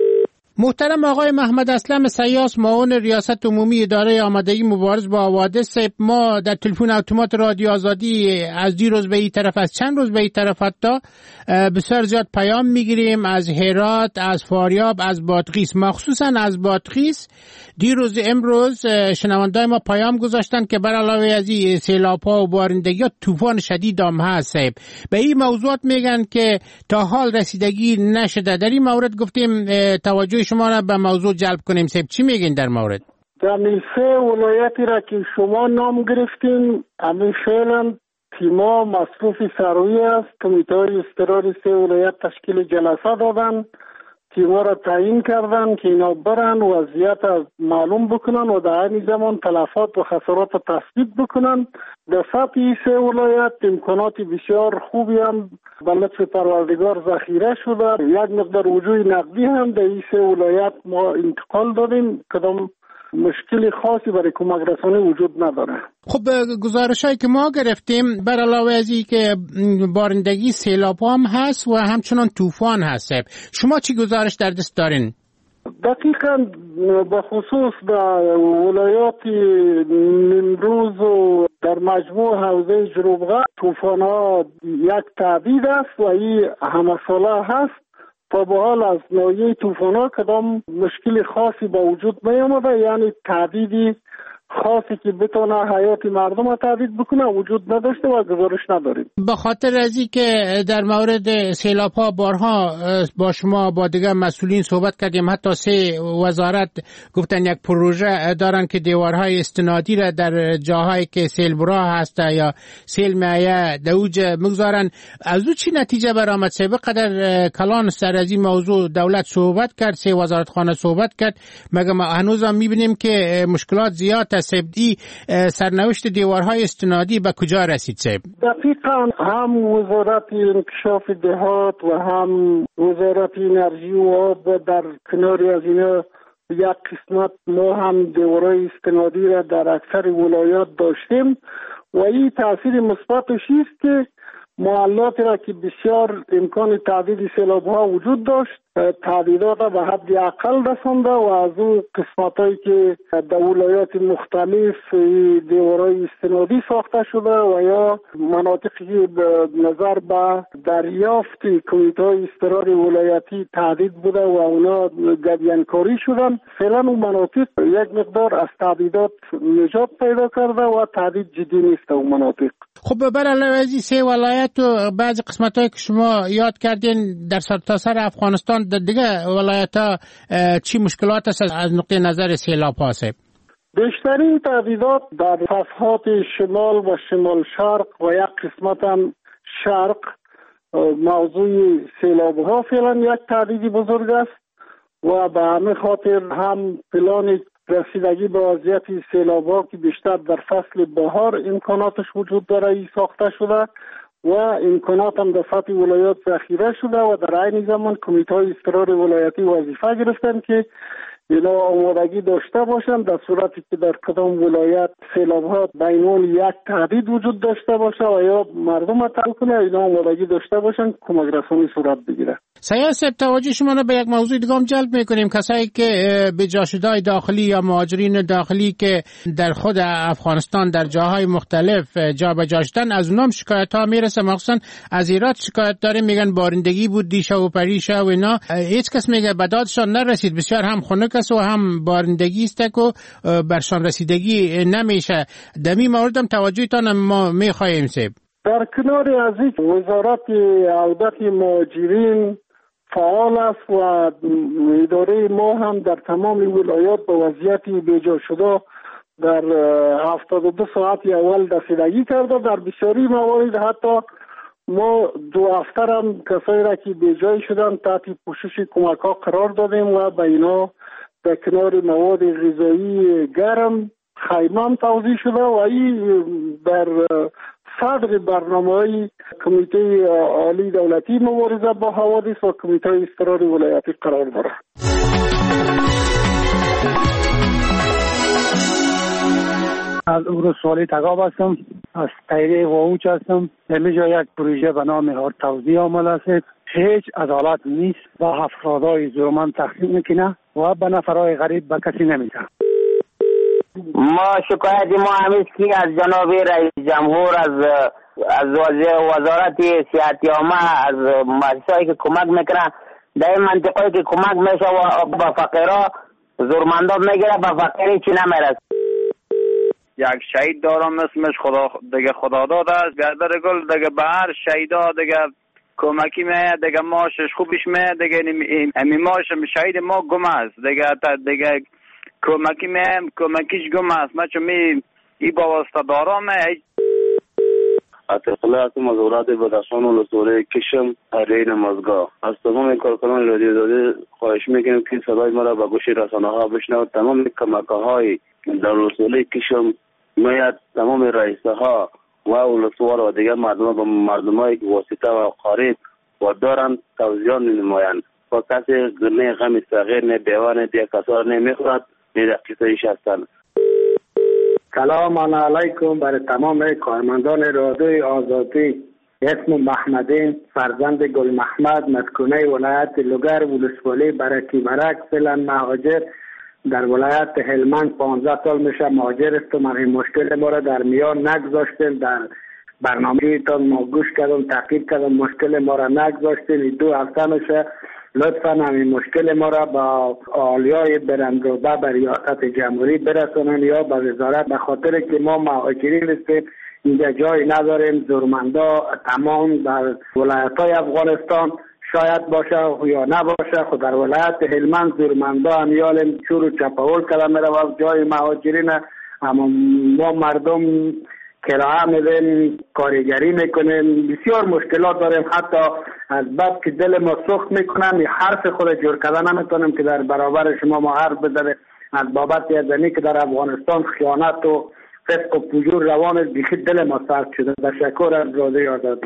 محترم آقای محمد اسلم سیاس، معاون ریاست عمومی اداره آمادگی مبارزه با حوادث، ما در تلفن اتومات رادیو آزادی از دیروز به این طرف، از چند روز به این طرف حتی بسیار زیاد پیام میگیریم از هرات، از فاریاب، از بادغیس، مخصوصا از بادغیس. دیروز امروز شنوندای ما پیام گذاشتن که بر علاوه از این سیلاب‌ها و بارندگی طوفان شدید هم هست. به این موضوعات میگن که تا حال رسیدگی نشده. در این مورد گفتیم توجه شما را به موضوع جلب کنیم. چی میگین در مورد؟ در سه ولایتی را که شما نام گرفتین، همین فعلا تیما مصروف سروی است. کمیته اضطراری سه ولایت تشکیل جلسه دادن، تیما را تعیین کردن که اینا برن وضعیت معلوم بکنن و در این زمان تلفات و خسارات تثبیت بکنن. در سطح سه ولایت امکانات بسیار خوبی هم به لطف پروردگار ذخیره شده. یک مقدار وجوه نقدی هم در این سه ولایت ما انتقال دادیم. کدام مشکلی خاصی برای کمک رسانی وجود نداره. خب گزارشایی که ما گرفتیم بر علاوه از این که بارندگی سیلاب هم هست و همچنان طوفان هست، شما چی گزارش در دست دارین؟ دقیقاً به خصوص در ولایات نیمروز و در مجموع حوزه جروبغه طوفان ها یک تعدید است و این همه ساله هست. تا به حال از نوعیه طوفان ها کدام مشکل خاصی با وجود نیامده، یعنی تعدیدی خاصی که بتونه حیات مردم را تهدید بکنه وجود نداشته و گزارش نداریم. به خاطر از این که در مورد سیلاب ها بارها با شما با دیگر مسئولین صحبت کردیم، حتی سه وزارت گفتن یک پروژه دارن که دیوارهای استنادی را در جاهایی که سیل برا هست یا سیل میایه دوج مگذارن. از او چی نتیجه برآمد؟ به قدر کلان سر از این موضوع دولت صحبت کرد، سه وزارت خانه صحبت کرد، مگر ما هنوز هم میبینیم که مشکلات زیاد سبدی سرنوشت دیوارهای استنادی به کجا رسید سیب؟ دقیقاً هم وزارت انکشاف دهات و هم وزارت انرژی و آب در کناری از اینا یک قسمت ما هم دیوارهای استنادی را در اکثر ولایات داشتیم و این تأثیر مثبتش است که محلاتی را که بسیار امکان تعدید سیلاب ها وجود داشت تعدیدات به حد اقل رسانده و از اون قسمت هایی که در ولایات مختلف دیوارهای استنادی ساخته شده و یا مناطقی که نظر به دریافت کمیته های اضطراری ولایتی تعدید بوده و اونا گدیانکاری شدن، فعلا اون مناطق یک مقدار از تعدیدات نجات پیدا کرده و تعدید جدی نیست اون مناطق. خب بر علاوه از این سه ولایت و بعضی قسمت هایی که شما یاد کردین در سرتاسر افغانستان در دیگه ولایت ها چی مشکلات است از نقطه نظر سیلاب هست؟ بیشترین تعدیدات در صفحات شمال و شمال شرق و یک قسمت هم شرق موضوع سیلاب ها فعلا یک تعدیدی بزرگ است و به همه خاطر هم پلان رسیدگی به وضعیت سیلاب ها که بیشتر در فصل بهار امکاناتش وجود داره ای ساخته شده و امکانات هم در سطح ولایات ذخیره شده و در عین زمان کمیته های اضطراری ولایتی وظیفه گرفتن که اینا آمادگی داشته باشند در صورتی که در کدام ولایت سیلاب ها بینون یک تهدید وجود داشته باشه و یا مردم تعلق کنه اینا آمادگی داشته باشند کمک رسانی صورت بگیره. سیاست توجه شما رو به یک موضوع دیگه هم جلب میکنیم. کسایی که به جاشدهای داخلی یا مهاجرین داخلی که در خود افغانستان در جاهای مختلف جابجا شدن از اونام شکایت ها میرسه، مخصوصا از ایران شکایت داریم، میگن بارندگی بود دیشه و پریشه و اینا، هیچ کس میگه به دادشان نرسید، بسیار هم خنک است و هم بارندگی است که برشان رسیدگی نمیشه. در این مورد هم توجهتان ما میخواهیم سیب. در کنار از این وزارت عودت مهاجرین فعال است و اداره ما هم در تمام ولایات به وضعیت بیجا شده در 72 ساعت اول رسیدگی کرده. در بسیاری موارد حتی ما 2 هفته هم کسایی را که بیجای شدن تحت پوشش کمک ها قرار دادیم و به اینا در کنار مواد غذایی گرم خیمه هم توزیع شده و این در صدر برنامه‌های کمیته عالی دولتی مبارزه با حوادث و کمیته اضطراری ولایتی قرار داره. از ولسوالی تگاب هستم، از تایره واوچ هستم. اینجا یک پروژه به نام هار توزیع عمل است. هیچ عدالت نیست. با افرادای ظلمن تقسیم میکنه و به نفرای غریب به کسی نمیده. ما شکایت ما همیست که از جناب رئیس جمهور از وزارت صحت عامه از مؤسسه‌ای که کمک میکنه در این منطقه‌ای که کمک میشه و با فقیرها زورمندا میگیره، با فقیری چی نمیرسه. یک شهید دارم اسمش خدا داده است. بیادر گل دیگه به هر شهیدا دیگه کمکی میه، دیگه ماشش خوبش میه، دیگه امی ماش شهید ما گم است دیگه کمکی میه، کمکیش گم است. ما چون ای با واسطه دارم اطلاعات مزورات بدخشان و لسوره کشم رین مزگاه از تمام کارکنان رادیو داده خواهش میکنم که صدای مرا به گوش رسانه ها بشنوید. تمام کمکه های در لسوره کشم میاد تمام رئیسه ها و ولسوار و دیگر مردم به مردم های واسطه و قریب و دارن توزیان نمایند و کسی نه غم صغیر نه بیوه نه دیگه کسار نمیخورد نه دقیقه ایش هستند. سلام علیکم برای تمام کارمندان رادیوی آزادی. اسم محمدین فرزند گل محمد، مسکونه ولایت لوگر، ولسوالی برکی برک، فعلا مهاجر در ولایت هلمند. 15 سال میشه مهاجر است. من این مشکل ما را در میان نگذاشتیم. در برنامه تان ما گوش کردم، تعقیب کردم، مشکل ما را نگذاشتیم. 2 هفته میشه. لطفا همین مشکل ما را با عالیای برندروبه به ریاست جمهوری برسونن یا به وزارت، به خاطر که ما مهاجرین هستیم، اینجا جای نداریم. زورمندا تمام در ولایت های افغانستان شاید باشه یا نباشه، خود در ولایت هلمند زورمندا همیال چور و چپاول کردن میره و جای مهاجرین. اما ما مردم کرایه میدیم، کارگری میکنیم، بسیار مشکلات داریم. حتی از بعد که دل ما سوخت میکنم حرف خود جور کردن نمیتونم که در برابر شما ما حرف بزنیم از بابت یزنی که در افغانستان خیانت و فسق و فجور روان بیخی دل ما سرد شده. تشکر از رادیوی آزادی.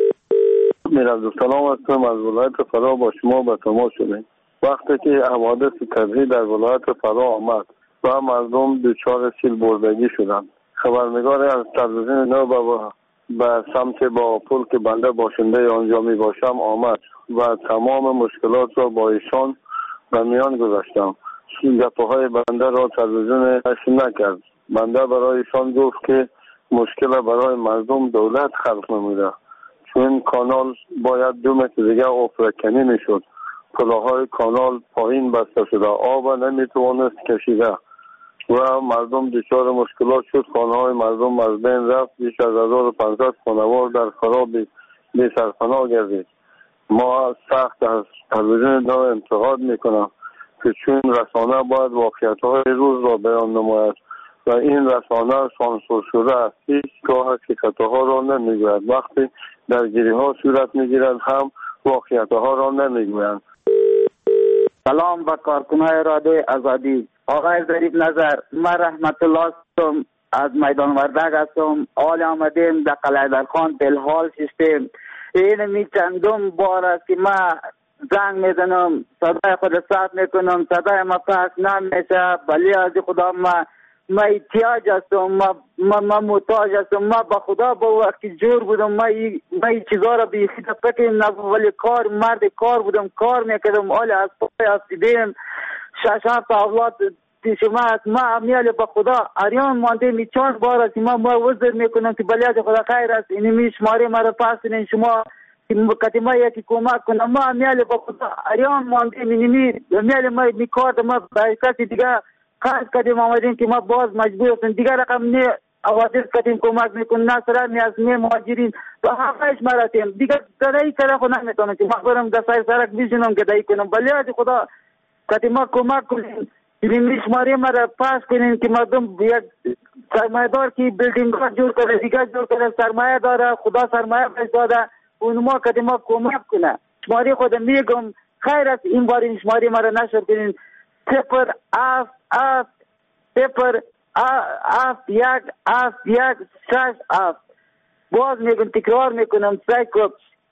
میرعبدالسلام هستم از ولایت فرا با شما به تماس شدیم. وقتی که حوادث طبیعی در ولایت فرا آمد و مردم دچار سیل بردگی شدند، خبرنگار از تلویزیون نو به سمت با پل که بنده باشنده آنجا می باشم آمد و تمام مشکلات را با ایشان به میان گذاشتم. گپه های بنده را تلویزیون نشر نکرد. بنده برای ایشان گفت که مشکل برای مردم دولت خلق نمیده، چون کانال باید 2 متر دیگه افرکنی میشد. پلاهای کانال پایین بسته شده، آب نمیتوانست کشیده و مردم دچار مشکلات شد. خانه‌های مردم از بین رفت. بیش از 1500 خانوار در خراب بی سرپناه گردید. ما سخت از تلویزیون نو انتقاد میکنم که چون رسانه باید واقعیت‌های روز را بیان نماید و این رسانه سانسور شده است. هیچگاه حقیقت‌ها را نمیگوید. وقتی درگیری‌ها صورت میگیرد هم واقعیت‌ها را نمیگویند. سلام به کارکنان رادیوی آزادی. آقای ظریف نظر، من رحمت الله هستم، از میدان وردک هستم. حال آمدیم در قلعه درخان دلحال شستیم. این می چندم بار است که من زنگ میزنم، صدای خود سخت میکنم، صدای ما پس نمیشه. ولی از خدا ما احتیاج هستم، ما محتاج هستم. ما با خدا با وقتی جور بودم، ما این چیزا را بیخی فکر نبود، ولی مرد کار بودم، کار میکردم. حال از پای افتیدیم. 6-7 اولاد شما است. ما امیال با خدا اریان مانده می 4 بار است. ما وزر میکنم که بلیاد خدا خیر است. اینمی شماره مرا پاس کنین شما که ما یکی کمک کنم. ما امیال با خدا اریان مانده اینمی امیال ما میکارد. ما با کسی دیگه خاص کردیم آمدیم که ما باز مجبور هستیم دیگه رقم نه حوادث کردیم کمک میکنیم نه سرا نیاز نه مهاجرین و همهش مراتیم دیگه گدایی طرف نمیتونم که ما برم دستای سرک بیشونم گدایی کنم. بلیاد خدا که ما کمک کنیم، این شماره ما را پاس کنیم که مردم یک سرمایه دار که بیلدینگ ها جور کنه، دیگه جور کنه، سرمایه داره، خدا سرمایه بهش داده، اون ما که ما کمک کنه. شماره خود میگم خیر است این بار این شماره ما را نشر کنین. 0-7-1-7-1-6-7 باز میگم تکرار میکنم سایکو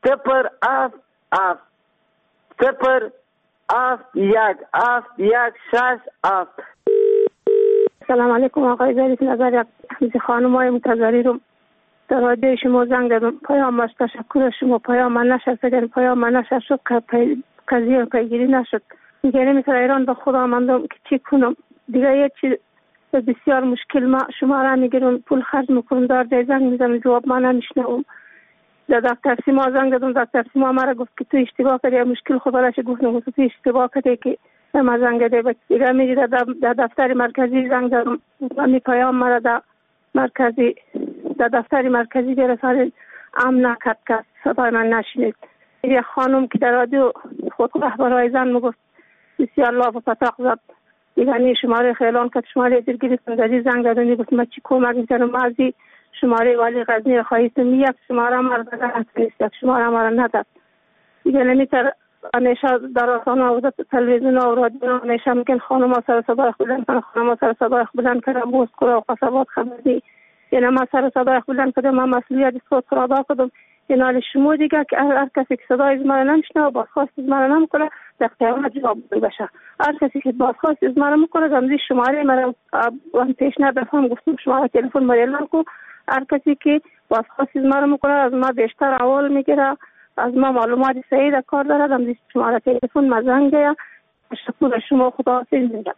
0-7-1-7-1-6-7. سلام علیکم آقای ظریف نظر. یک خانمای منتظری رو در رادیو شما زنگ دادم، پیام از تشکر شما، پیام من نشد، اگر پیام من نشد شد قضیه پیگیری نشد. دیگه نمیتونه ایران به خدا مندم که چی کنم. دیگه یه چیز بسیار مشکل، ما شما را میگیرم پول خرج میکنم، دار زنگ میزنم جواب من نمیشنوم. در دکتر سیما زنگ دادم، دکتر سیما مرا گفت که تو اشتباه کردی، مشکل خدا را گفتم تو اشتباه کردی که ما زنگ دادی. دیگه میگی در دفتر مرکزی زنگ دادم، می پیام مرا در مرکزی در دفتر مرکزی برسانید، ام نکرد که صدای من نشنید. یه خانم که در رادیو خود رهبرای زن میگفت بسیار لاف و پتاق زد، دیگه شماره خیلان که شماره دیر گرفتم، در زنگ دادم گفت من چی کمک میتونم، مازی شماره والی غزنی خواهیستم، یک شماره مرا دادن نیست، یک شماره مرا نداد. دیگه نمیتر همیشه در رسانه و تلویزیون و رادیو همیشه میگن خانم ها سر صدای بلند کنن، خانم ها سر صدای بلند کنن، بوست کرده و قصبات خبری. یعنی ما سر صدای بلند کردم، من مسئولیت صوت را ادا کردم. یعنی شما دیگه که هر کسی که صدای از من نمیشنه و بازخواست از من نمیکنه در قیامت جواب بشه. هر کسی که بازخواست از من نمیکنه گمزی شماره مرا پیش نبرم، گفتم شماره تلفن مرا اعلام کو. هر کسی که بازخواست از من میکنه از ما بیشتر اول میگیره، از ما معلومات صحیح در کار داره، گمزی شماره تلفن مزنگ یا تشکر شما، خدا حافظ میگم.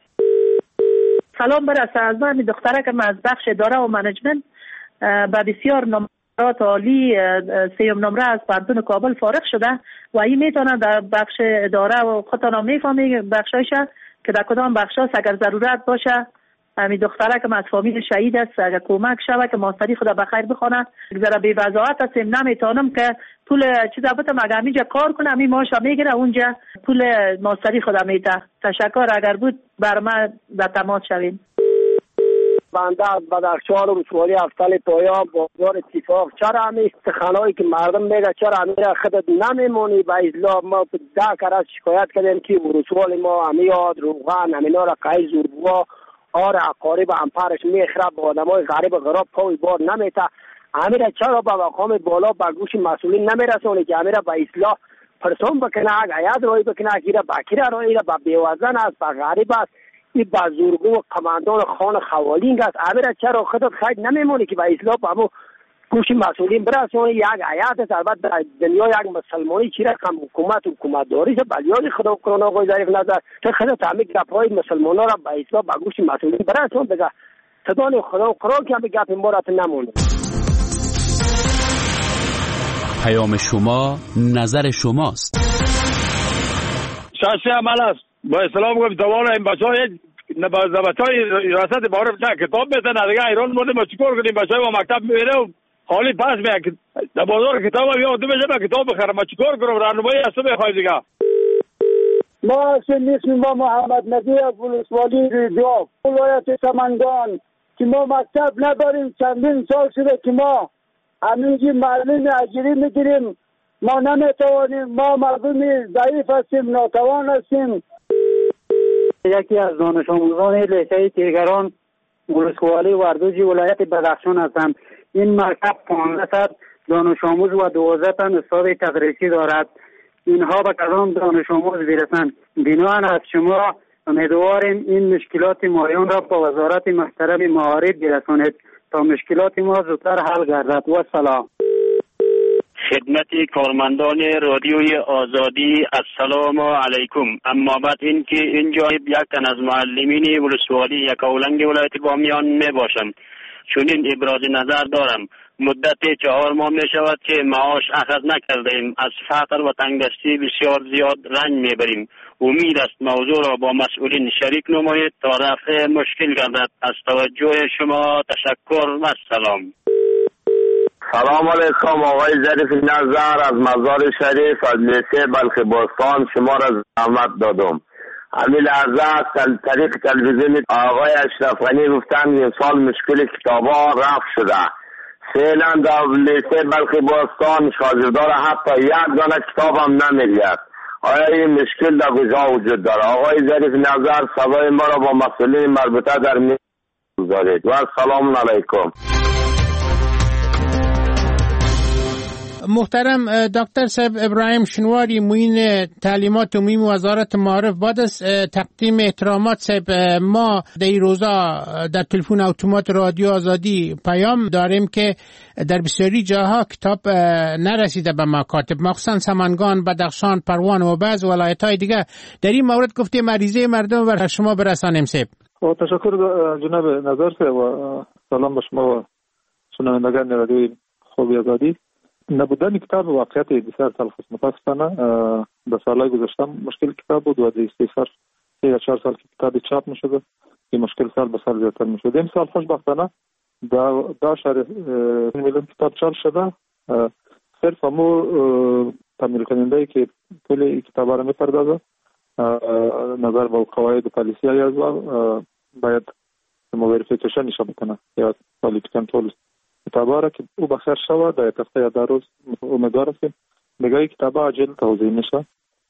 سلام برسه از من دختره که از بخش اداره و منیجمنت با بسیار نمرات عالی 3 نمره از پانتون کابل فارغ شده و این میتونه در بخش اداره و خودتان میفهمی بخشایش که در کدام بخشاست اگر ضرورت باشه. همین دختره که از فامیل شهید است اگر کمک شوه که ماستری خدا بخیر بخونه. ذره بی وضاحت هستیم، نمیتونم که پول چیز بوده مگه اینجا کار کنه، همین ماشه میگیره اونجا پول ماستری خدا میده. تشکر، اگر بود بر من در تماس شوین. بنده از بدخشان و رسوالی افتل پایان بازار اتفاق، چرا همین سخنایی که مردم میگه چرا همین خودت نمیمونی به اصلاح؟ ما 10 کرات شکایت کردیم که رسوال ما همیاد روغن همینا را قیل زوربوا آره اقارب امپرش میخرب با آدم های غریب غراب پای بار نمیته. همین چرا به مقام بالا به گوش مسئولین نمیرسونه که همین به اصلاح پرسون بکنه، عیاد رایی بکنه، گیره بکیره رایی به بیوزن است، به غریب است، این بزرگو و قماندان خان خوالینگ است. همین چرا خودت خیلی نمیمونی که به اصلاح به همون گوش مسئولین برسونه؟ یک عیاد است. البته در دنیا یک مسلمانی چی رقم حکومت داری است، بلیاد خدا کنه آقای ظریف نظر که خودت همه گپ‌های مسلمانا را به اصلاح به گوش مسئولین برسون دیگه. صدای خدا و قرآن که همه گپ مورد نمونه. پیام شما نظر شماست. شخصی عمل است. با اسلام گفت دوال این بچه‌های ریاست بارف نه کتاب میتونه دیگه ایران مونده ما چیکار کنیم؟ بچه‌ها با مکتب میره و حالی پس میاد در بازار کتاب هم یاد بشه با کتاب بخره، ما چیکار کنم؟ راهنمایی از تو بخوای دیگه. ما اسم ما محمد نبی از ولسوالی ریاض ولایت سمنگان که ما مکتب نداریم، چندین سال شده که ما همینجی معلم اجری میگیریم، ما نمیتوانیم، ما مردم ضعیف هستیم، ناتوان هستیم. یکی از دانش آموزان لیسه تیرگران ولسوالی وردوجی ولایت بدخشان هستم. این مرکب 15 دانش آموز و 12 تن استاد تدریسی دارد. اینها به کدام دانش آموز برسند؟ بنابراین از شما امیدواریم این مشکلات مایان را با وزارت محترم معارف برسانید تا مشکلات ما زودتر حل گردد. و سلام. خدمت کارمندان رادیوی آزادی السلام علیکم. اما بعد این که اینجا یک تن از معلمین ولسوالی یک اولنگ ولایت بامیان می باشم، چون این ابراز نظر دارم. مدت 4 ماه می شود که معاش اخذ نکردیم، از فقر و تنگدستی بسیار زیاد رنج می بریم. امید است موضوع را با مسئولین شریک نمایید تا رفع مشکل گردد. از توجه شما تشکر و سلام. سلام علیکم آقای ظریف نظر از مزار شریف از لیسه بلخ باستان شما را زحمت دادم. همین لحظه از طریق تلویزیون آقای اشرف غنی گفتن این سال مشکل کتابا رفع شده. فعلا در لیسه بلخ باستان شاگردان حتی 1 دانه کتاب هم نمی‌گیرد. آیا این مشکل در کجا وجود داره؟ آقای ظریف نظر صدای ما را با مسئولین مربوطه در میان گذارید و سلام علیکم. محترم دکتر صاحب ابراهیم شنواری معین تعلیمات عمومی وزارت معارف بعد از تقدیم احترامات صاحب ما در این روزا در تلفن اتومات رادیو آزادی پیام داریم که در بسیاری جاها کتاب نرسیده به مکاتب، مخصوصا سمنگان، بدخشان، پروان و بعض ولایت‌های دیگه. در این مورد گفته مریضه مردم بر شما برسانیم صاحب. تشکر جناب نظر صاحب و سلام به شما و شنوندگان رادیوی خوب آزادی. نبودن کتاب واقعیت بسیار تلخ است. متاسفانه در سالهای گذشته مشکل کتاب بود و در 3-4 سال که کتاب چاپ میشد این مشکل سال به سال زیادتر میشد. این سال خوشبختانه دا شهر میلیون کتاب چاپ شده. صرف همو تمویل کننده که کل کتاب را میپردازه نظر به قواعد پالیسی از باید وریفیکیشن نشه بکنه یا کوالیتی کنترل کتابا را که او بخیر شود در هفته یا روز امیدوار هستیم دیگه کتابا عاجل توزیع میشه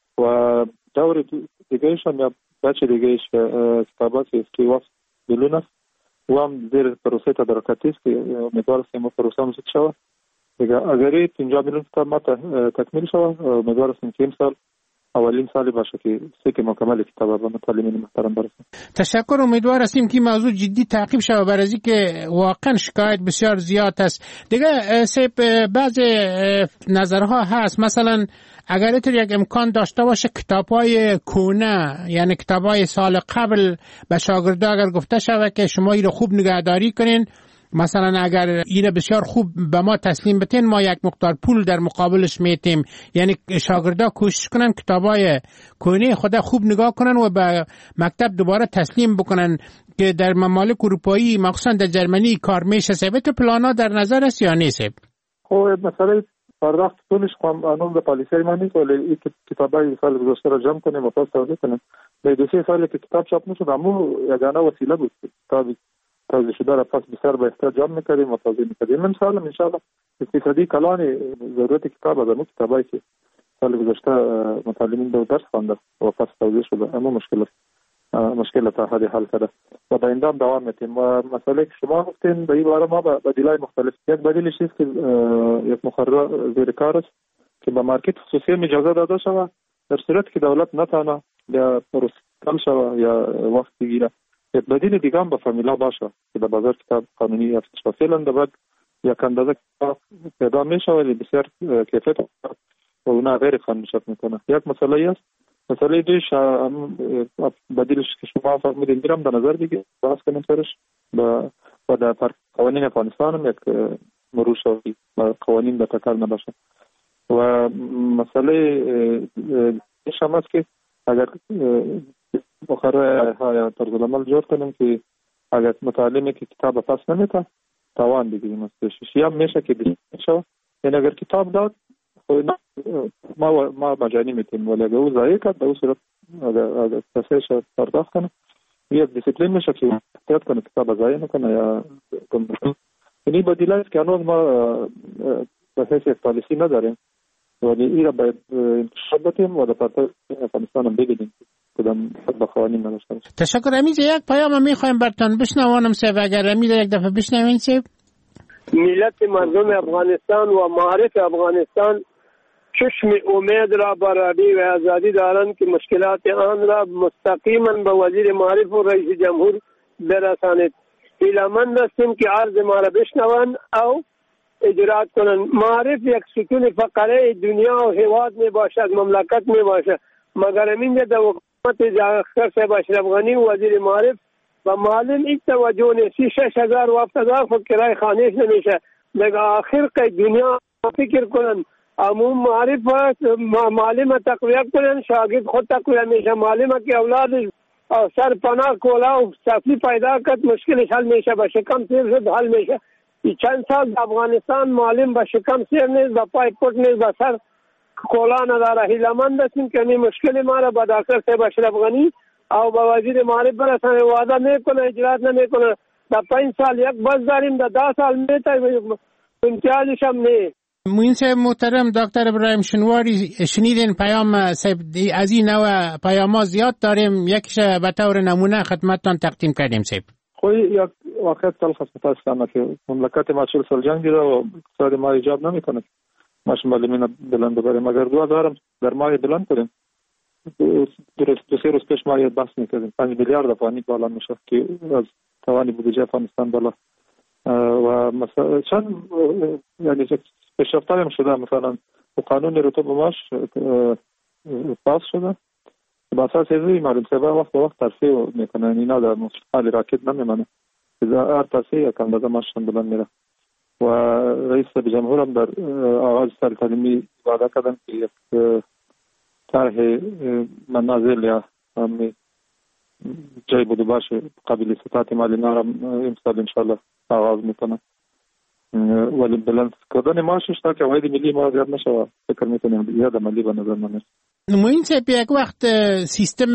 و دور دیگهش هم یا بچه دیگهش کتابا که وقت بلون است و هم زیر پروسه تدارکاتی است که امیدوار هستیم و پروسه هم زود شود دیگه اگر 50 میلیون کتاب ما تکمیل شود امیدوار هستیم که این سال اولین سالی باشه که سکه مکمل کتاب به مطالعین محترم برسه. تشکر. امیدوار هستیم که موضوع جدی تعقیب شود برای اینکه واقعا شکایت بسیار زیاد است. دیگه سیب بعض نظرها هست مثلا اگر یک امکان داشته باشه کتاب‌های کهنه یعنی کتاب‌های سال قبل به شاگردا اگر گفته شود که شما این رو خوب نگهداری کنین، مثلا اگر این بسیار خوب به ما تسلیم بتین ما یک مقدار پول در مقابلش میتیم، یعنی شاگردا کوشش کنن کتابای کهنه خود خوب نگاه کنن و به مکتب دوباره تسلیم بکنن که در ممالک اروپایی مخصوصا در جرمنی کار میشه. ثابت پلانا در نظر است یا نیست؟ خب مثلا پرداخت پولش قانون به پالیسی ما نیست ولی این کتابای سال گذشته را جمع کنیم و پس توزیع کنیم. در 2-3 سالی که کتاب چاپ نشد اما یگانه وسیله بود کتابی توزیع شده را پس بسیار به احتیاط میکردیم و توزیع میکردیم. انشاءالله اقتصادی کلان ضرورت کتاب از امو کتابایی که سال گذشته متعلمین به درس خوانده و پس توزیع شده اما مشکل تا حدی حل کرده و با این دام دوام میتیم. و مسئله که شما گفتین به این باره ما بدیلای مختلف یک بدیلش است که یک مقرر زیر کار است که به مارکت خصوصی اجازه داده شود در صورت که دولت نتانه یا پروسه شود یا وقت بگیره. یک بدیل دیگه هم به فامیلا باشه که در بازار کتاب قانونی هست. فعلا در بعد یک اندازه کتاب پیدا میشه ولی بسیار کیفیت و اونا غیر قانونی شد میکنه. یک مسئله است. مسئله دیش بدیلش که شما فرمودین میرم در نظر دیگه باز کنیم سرش و در قوانین افغانستان هم یک مرور شوی و قوانین در تکل نباشه. و مسئله دیش هم است که اگر مقرر یا طرز العمل جور کنیم که اگر متعلمی که کتاب پس نمیده توان بگیریم از پیشش یا میشه که بیشتر شود. یعنی اگر کتاب داد ما مجانی میتیم ولی اگر او ضایع کرد به او صورت اگر پسش پرداخت کنه یک دیسیپلین میشه که احتیاط کنه کتاب ضایع نکنه یا گم نکنه. یعنی بدیل است که هنوز ما به حیث یک پالیسی نداریم ولی این را باید انتشار بدیم و در پرتای افغانستان هم بگیریم کدام به قوانین نداشته باشه. تشکر. امیز یک پیام میخوایم برتان بشنوانم سیب اگر امیز یک دفعه بشنوین سیب. ملت مردم افغانستان و معارف افغانستان چشم امید را برابری و آزادی دارند که مشکلات آن را مستقیما به وزیر معارف و رئیس جمهور برسانید. ایلامند هستیم که عرض ما را بشنوند او اجرات کنند. معارف یک ستون فقره دنیا و حواد می باشد، مملکت می باشد، مگر امین در حکومت اختر صاحب اشرف غنی وزیر معارف و معلم این توجه نیستی 6,000 و 7,000 خود کرای خانهش نمیشه. مگر آخر که دنیا فکر کنند عموم معارف معلم تقویه کنند شاگرد خود تقویه میشه. معلم که اولادش سر پناه کولا و سفلی پیدا کرد مشکلش حل میشه، به شکم سیر شد حل میشه. چند سال افغانستان معلم به شکم سیر نیست، به پای پوت نیست، به سر کولا نداره. هیلمند هستیم که این مشکل ما را به دکتر صاحب اشرف غنی او به وزیر معارف برسانه. وعده میکنه اجرات نمیکنه. در 5 سال یک بس داریم، در 10 سال میتای امتیازش هم نه. موین صاحب محترم دکتر ابراهیم شنواری شنیدین پیام صاحب از این نوع پیاما زیاد داریم، یکیش به طور نمونه خدمتتان تقدیم کردیم صاحب. خب یک واقعیت تلخ است متاسفانه که مملکت ما 40 سال جنگ دیده و اقتصاد ما ایجاب نمیکنه. ماش معلمین بلند ببریم. اگر 2000 در ماه بلند کنیم، 2-3 روز پیش ما یه بحث میکردیم 5 میلیارد افغانی بالا میشه که از توان بودجه افغانستان بالا و مثلا چند یعنی پیشرفت هم شده. مثلا قانون رطوبت معاش پاس شده با اساس هزینه معلوم سبب وقت به وقت ترفیع میکنن. اینا در حال راکت نمیمانه، هر ترفیع کم بازم ماشن بلند میره. و رئیس جمهور هم در آغاز سال تعلیمی وعده کردن که یک طرح منازل یا جای بوده باشه قابل استطاعت معلمان را امسال انشاءالله آغاز میکنه. ولی بلند کردن معاشش تا که عواید ملی ما زیاد نشه و فکر میکنیم زیاد ملی به نظر من. نماین صاحب یک وقت سیستم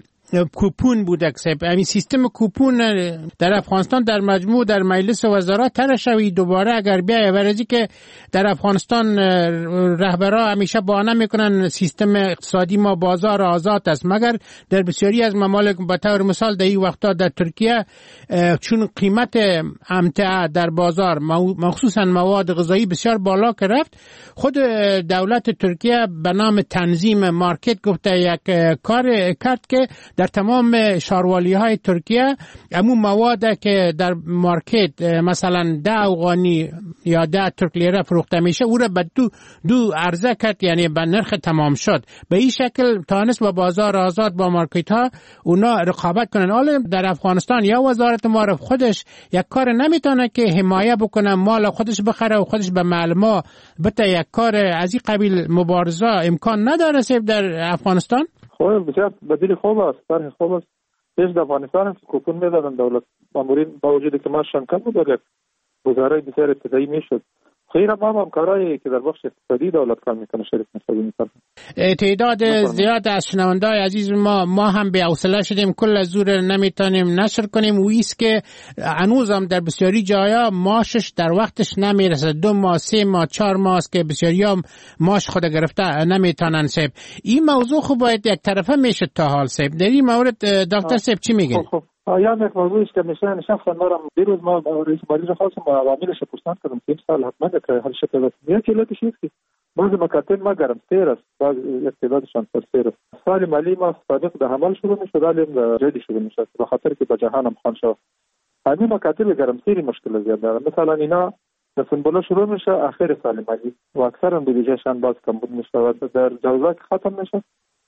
کوپون بود همین سیستم کوپون در افغانستان در مجموع در مجلس وزرات طرح شوی دوباره اگر بیای ورزی که در افغانستان رهبرا همیشه بهانه میکنن سیستم اقتصادی ما بازار آزاد است، مگر در بسیاری از ممالک به طور مثال در این وقتا در ترکیه چون قیمت امتعه در بازار مخصوصا مواد غذایی بسیار بالا که رفت، خود دولت ترکیه به نام تنظیم مارکت گفته یک کار کرد که در تمام شاروالی های ترکیه امون مواد که در مارکت مثلا 10 افغانی یا 10 ترک لیره فروخته میشه او را به دو عرضه کرد، یعنی به نرخ تمام شد. به این شکل تانست با بازار آزاد با مارکت ها اونا رقابت کنن. حالا در افغانستان یا وزارت معارف خودش یک کار نمیتونه که حمایه بکنه مال خودش بخره و خودش به معلما بته یک کار از این قبیل مبارزه امکان نداره سیب در افغانستان؟ خب بسیار بدیل خوب است، طرح خوب است. پیش در افغانستان هم کوپون میدادن دولت مامورین با وجودی که ما شنکن بود ولی گزاره بسیار ابتدایی میشد. خیر هم کارهایی که در بخش اقتصادی دولت کار میکنه شریک نسبی میکنه. تعداد زیاد از شنوندای عزیز ما هم به حوصله شدیم کل از زور نمیتونیم نشر کنیم و ایست که هنوز هم در بسیاری جایا ماشش در وقتش نمیرسه. 2 ماه 3 ماه 4 ماه است که بسیاری هم ماش خود گرفته نمیتونن. سیب این موضوع خب باید یک طرفه میشه تا حال سیب. در این مورد دکتر سیب چی میگن؟ یا یک موضوعی که میشه شخصا ما دیروز ما رئیس مالی را خواستم با عواملش پرسان کردم که این سال حتما که حل شد. یک علتش است که بعضی مکاتب ما گرمسیر است، بعض یک تعدادشان سرسیر است. سال مالی ما سابق به عمل شروع میشد ولی جدی شروع میشد به خاطر که به جهان هم خوان شد. همین مکاتب گرمسیری مشکل زیاد داره. مثلا اینا سنبولا شروع میشه آخر سال مالی و اکثر هم بودجهشان باز کمبود میشه و در جوزا که ختم میشه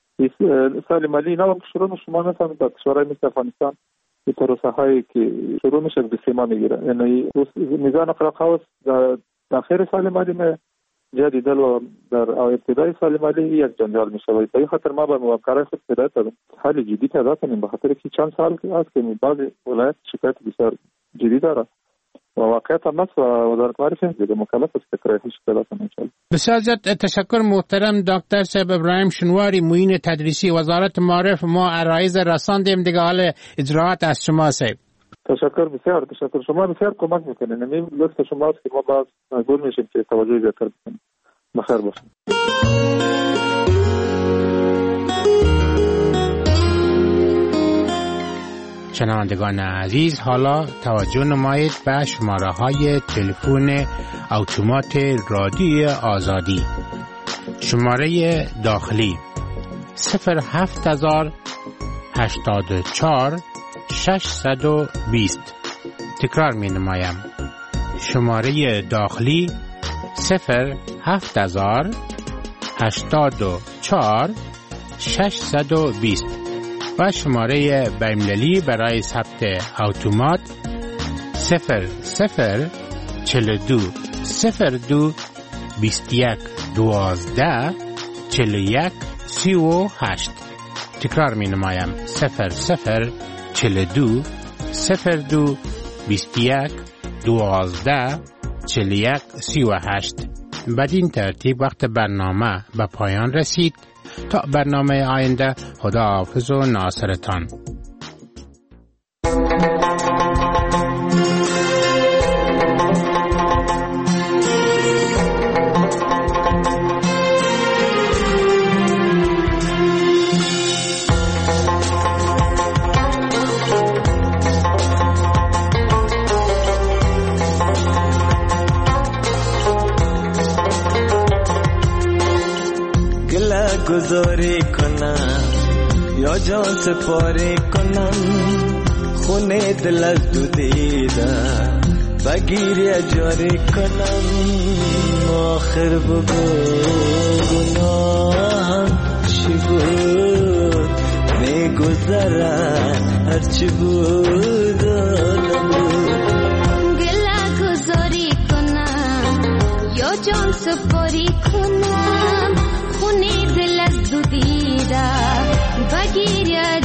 سال مالی اینا هم شروع میشه. ما مثلا در کشورهای مثل افغانستان این پروسه هایی که شروع میشه به سیما میگیره، یعنی میزان قراقاوس در آخر سال مالی جدیدل و در ابتدای سال مالی یک جنجال میشه و به خاطر ما به موافقه خود هدایت دادم حل جدی پیدا کنیم به خاطر که چند سال است که بعضی ولایت شکایت بسیار جدی داره و واقعیت هم است و وزارت معرفی دیگه مکلف است که رایحش پیدا کنه ان شاء الله. بسیار زیاد تشکر محترم دکتر صاحب ابراهیم شنواری معین تدریسی وزارت معارف. ما عرایض رساندیم دیگه حال اجراعات از شما صاحب. تشکر بسیار تشکر. شما بسیار کمک میکنین. همین لطف شماست که ما باز مجبور میشیم که توجه زیادتر بکنیم. بخیر باشین. شنوندگان عزیز حالا توجه نمایید به شماره های تلفن اتومات رادیوی آزادی. شماره داخلی 07084 620. تکرار می نمایم. شماره داخلی 07084 620 و شماره بین‌المللی برای ثبت اتومات 0042 02 21 12 41 38. تکرار می نمایم 0042 02 21 12 41 38. بدین ترتیب وقت برنامه به پایان رسید. تا برنامه آینده خداحافظ و ناصرتان. گذاری کنم یا جان سپاری کنم، خونه دل از دو دیدم بگیری جاری کنم. آخر بگو گناهم چی بود، میگذرد هرچی بود و نبود. گله گذاری کنم یا جان سپاری کنم، خونه دل از دو دیدم بگیری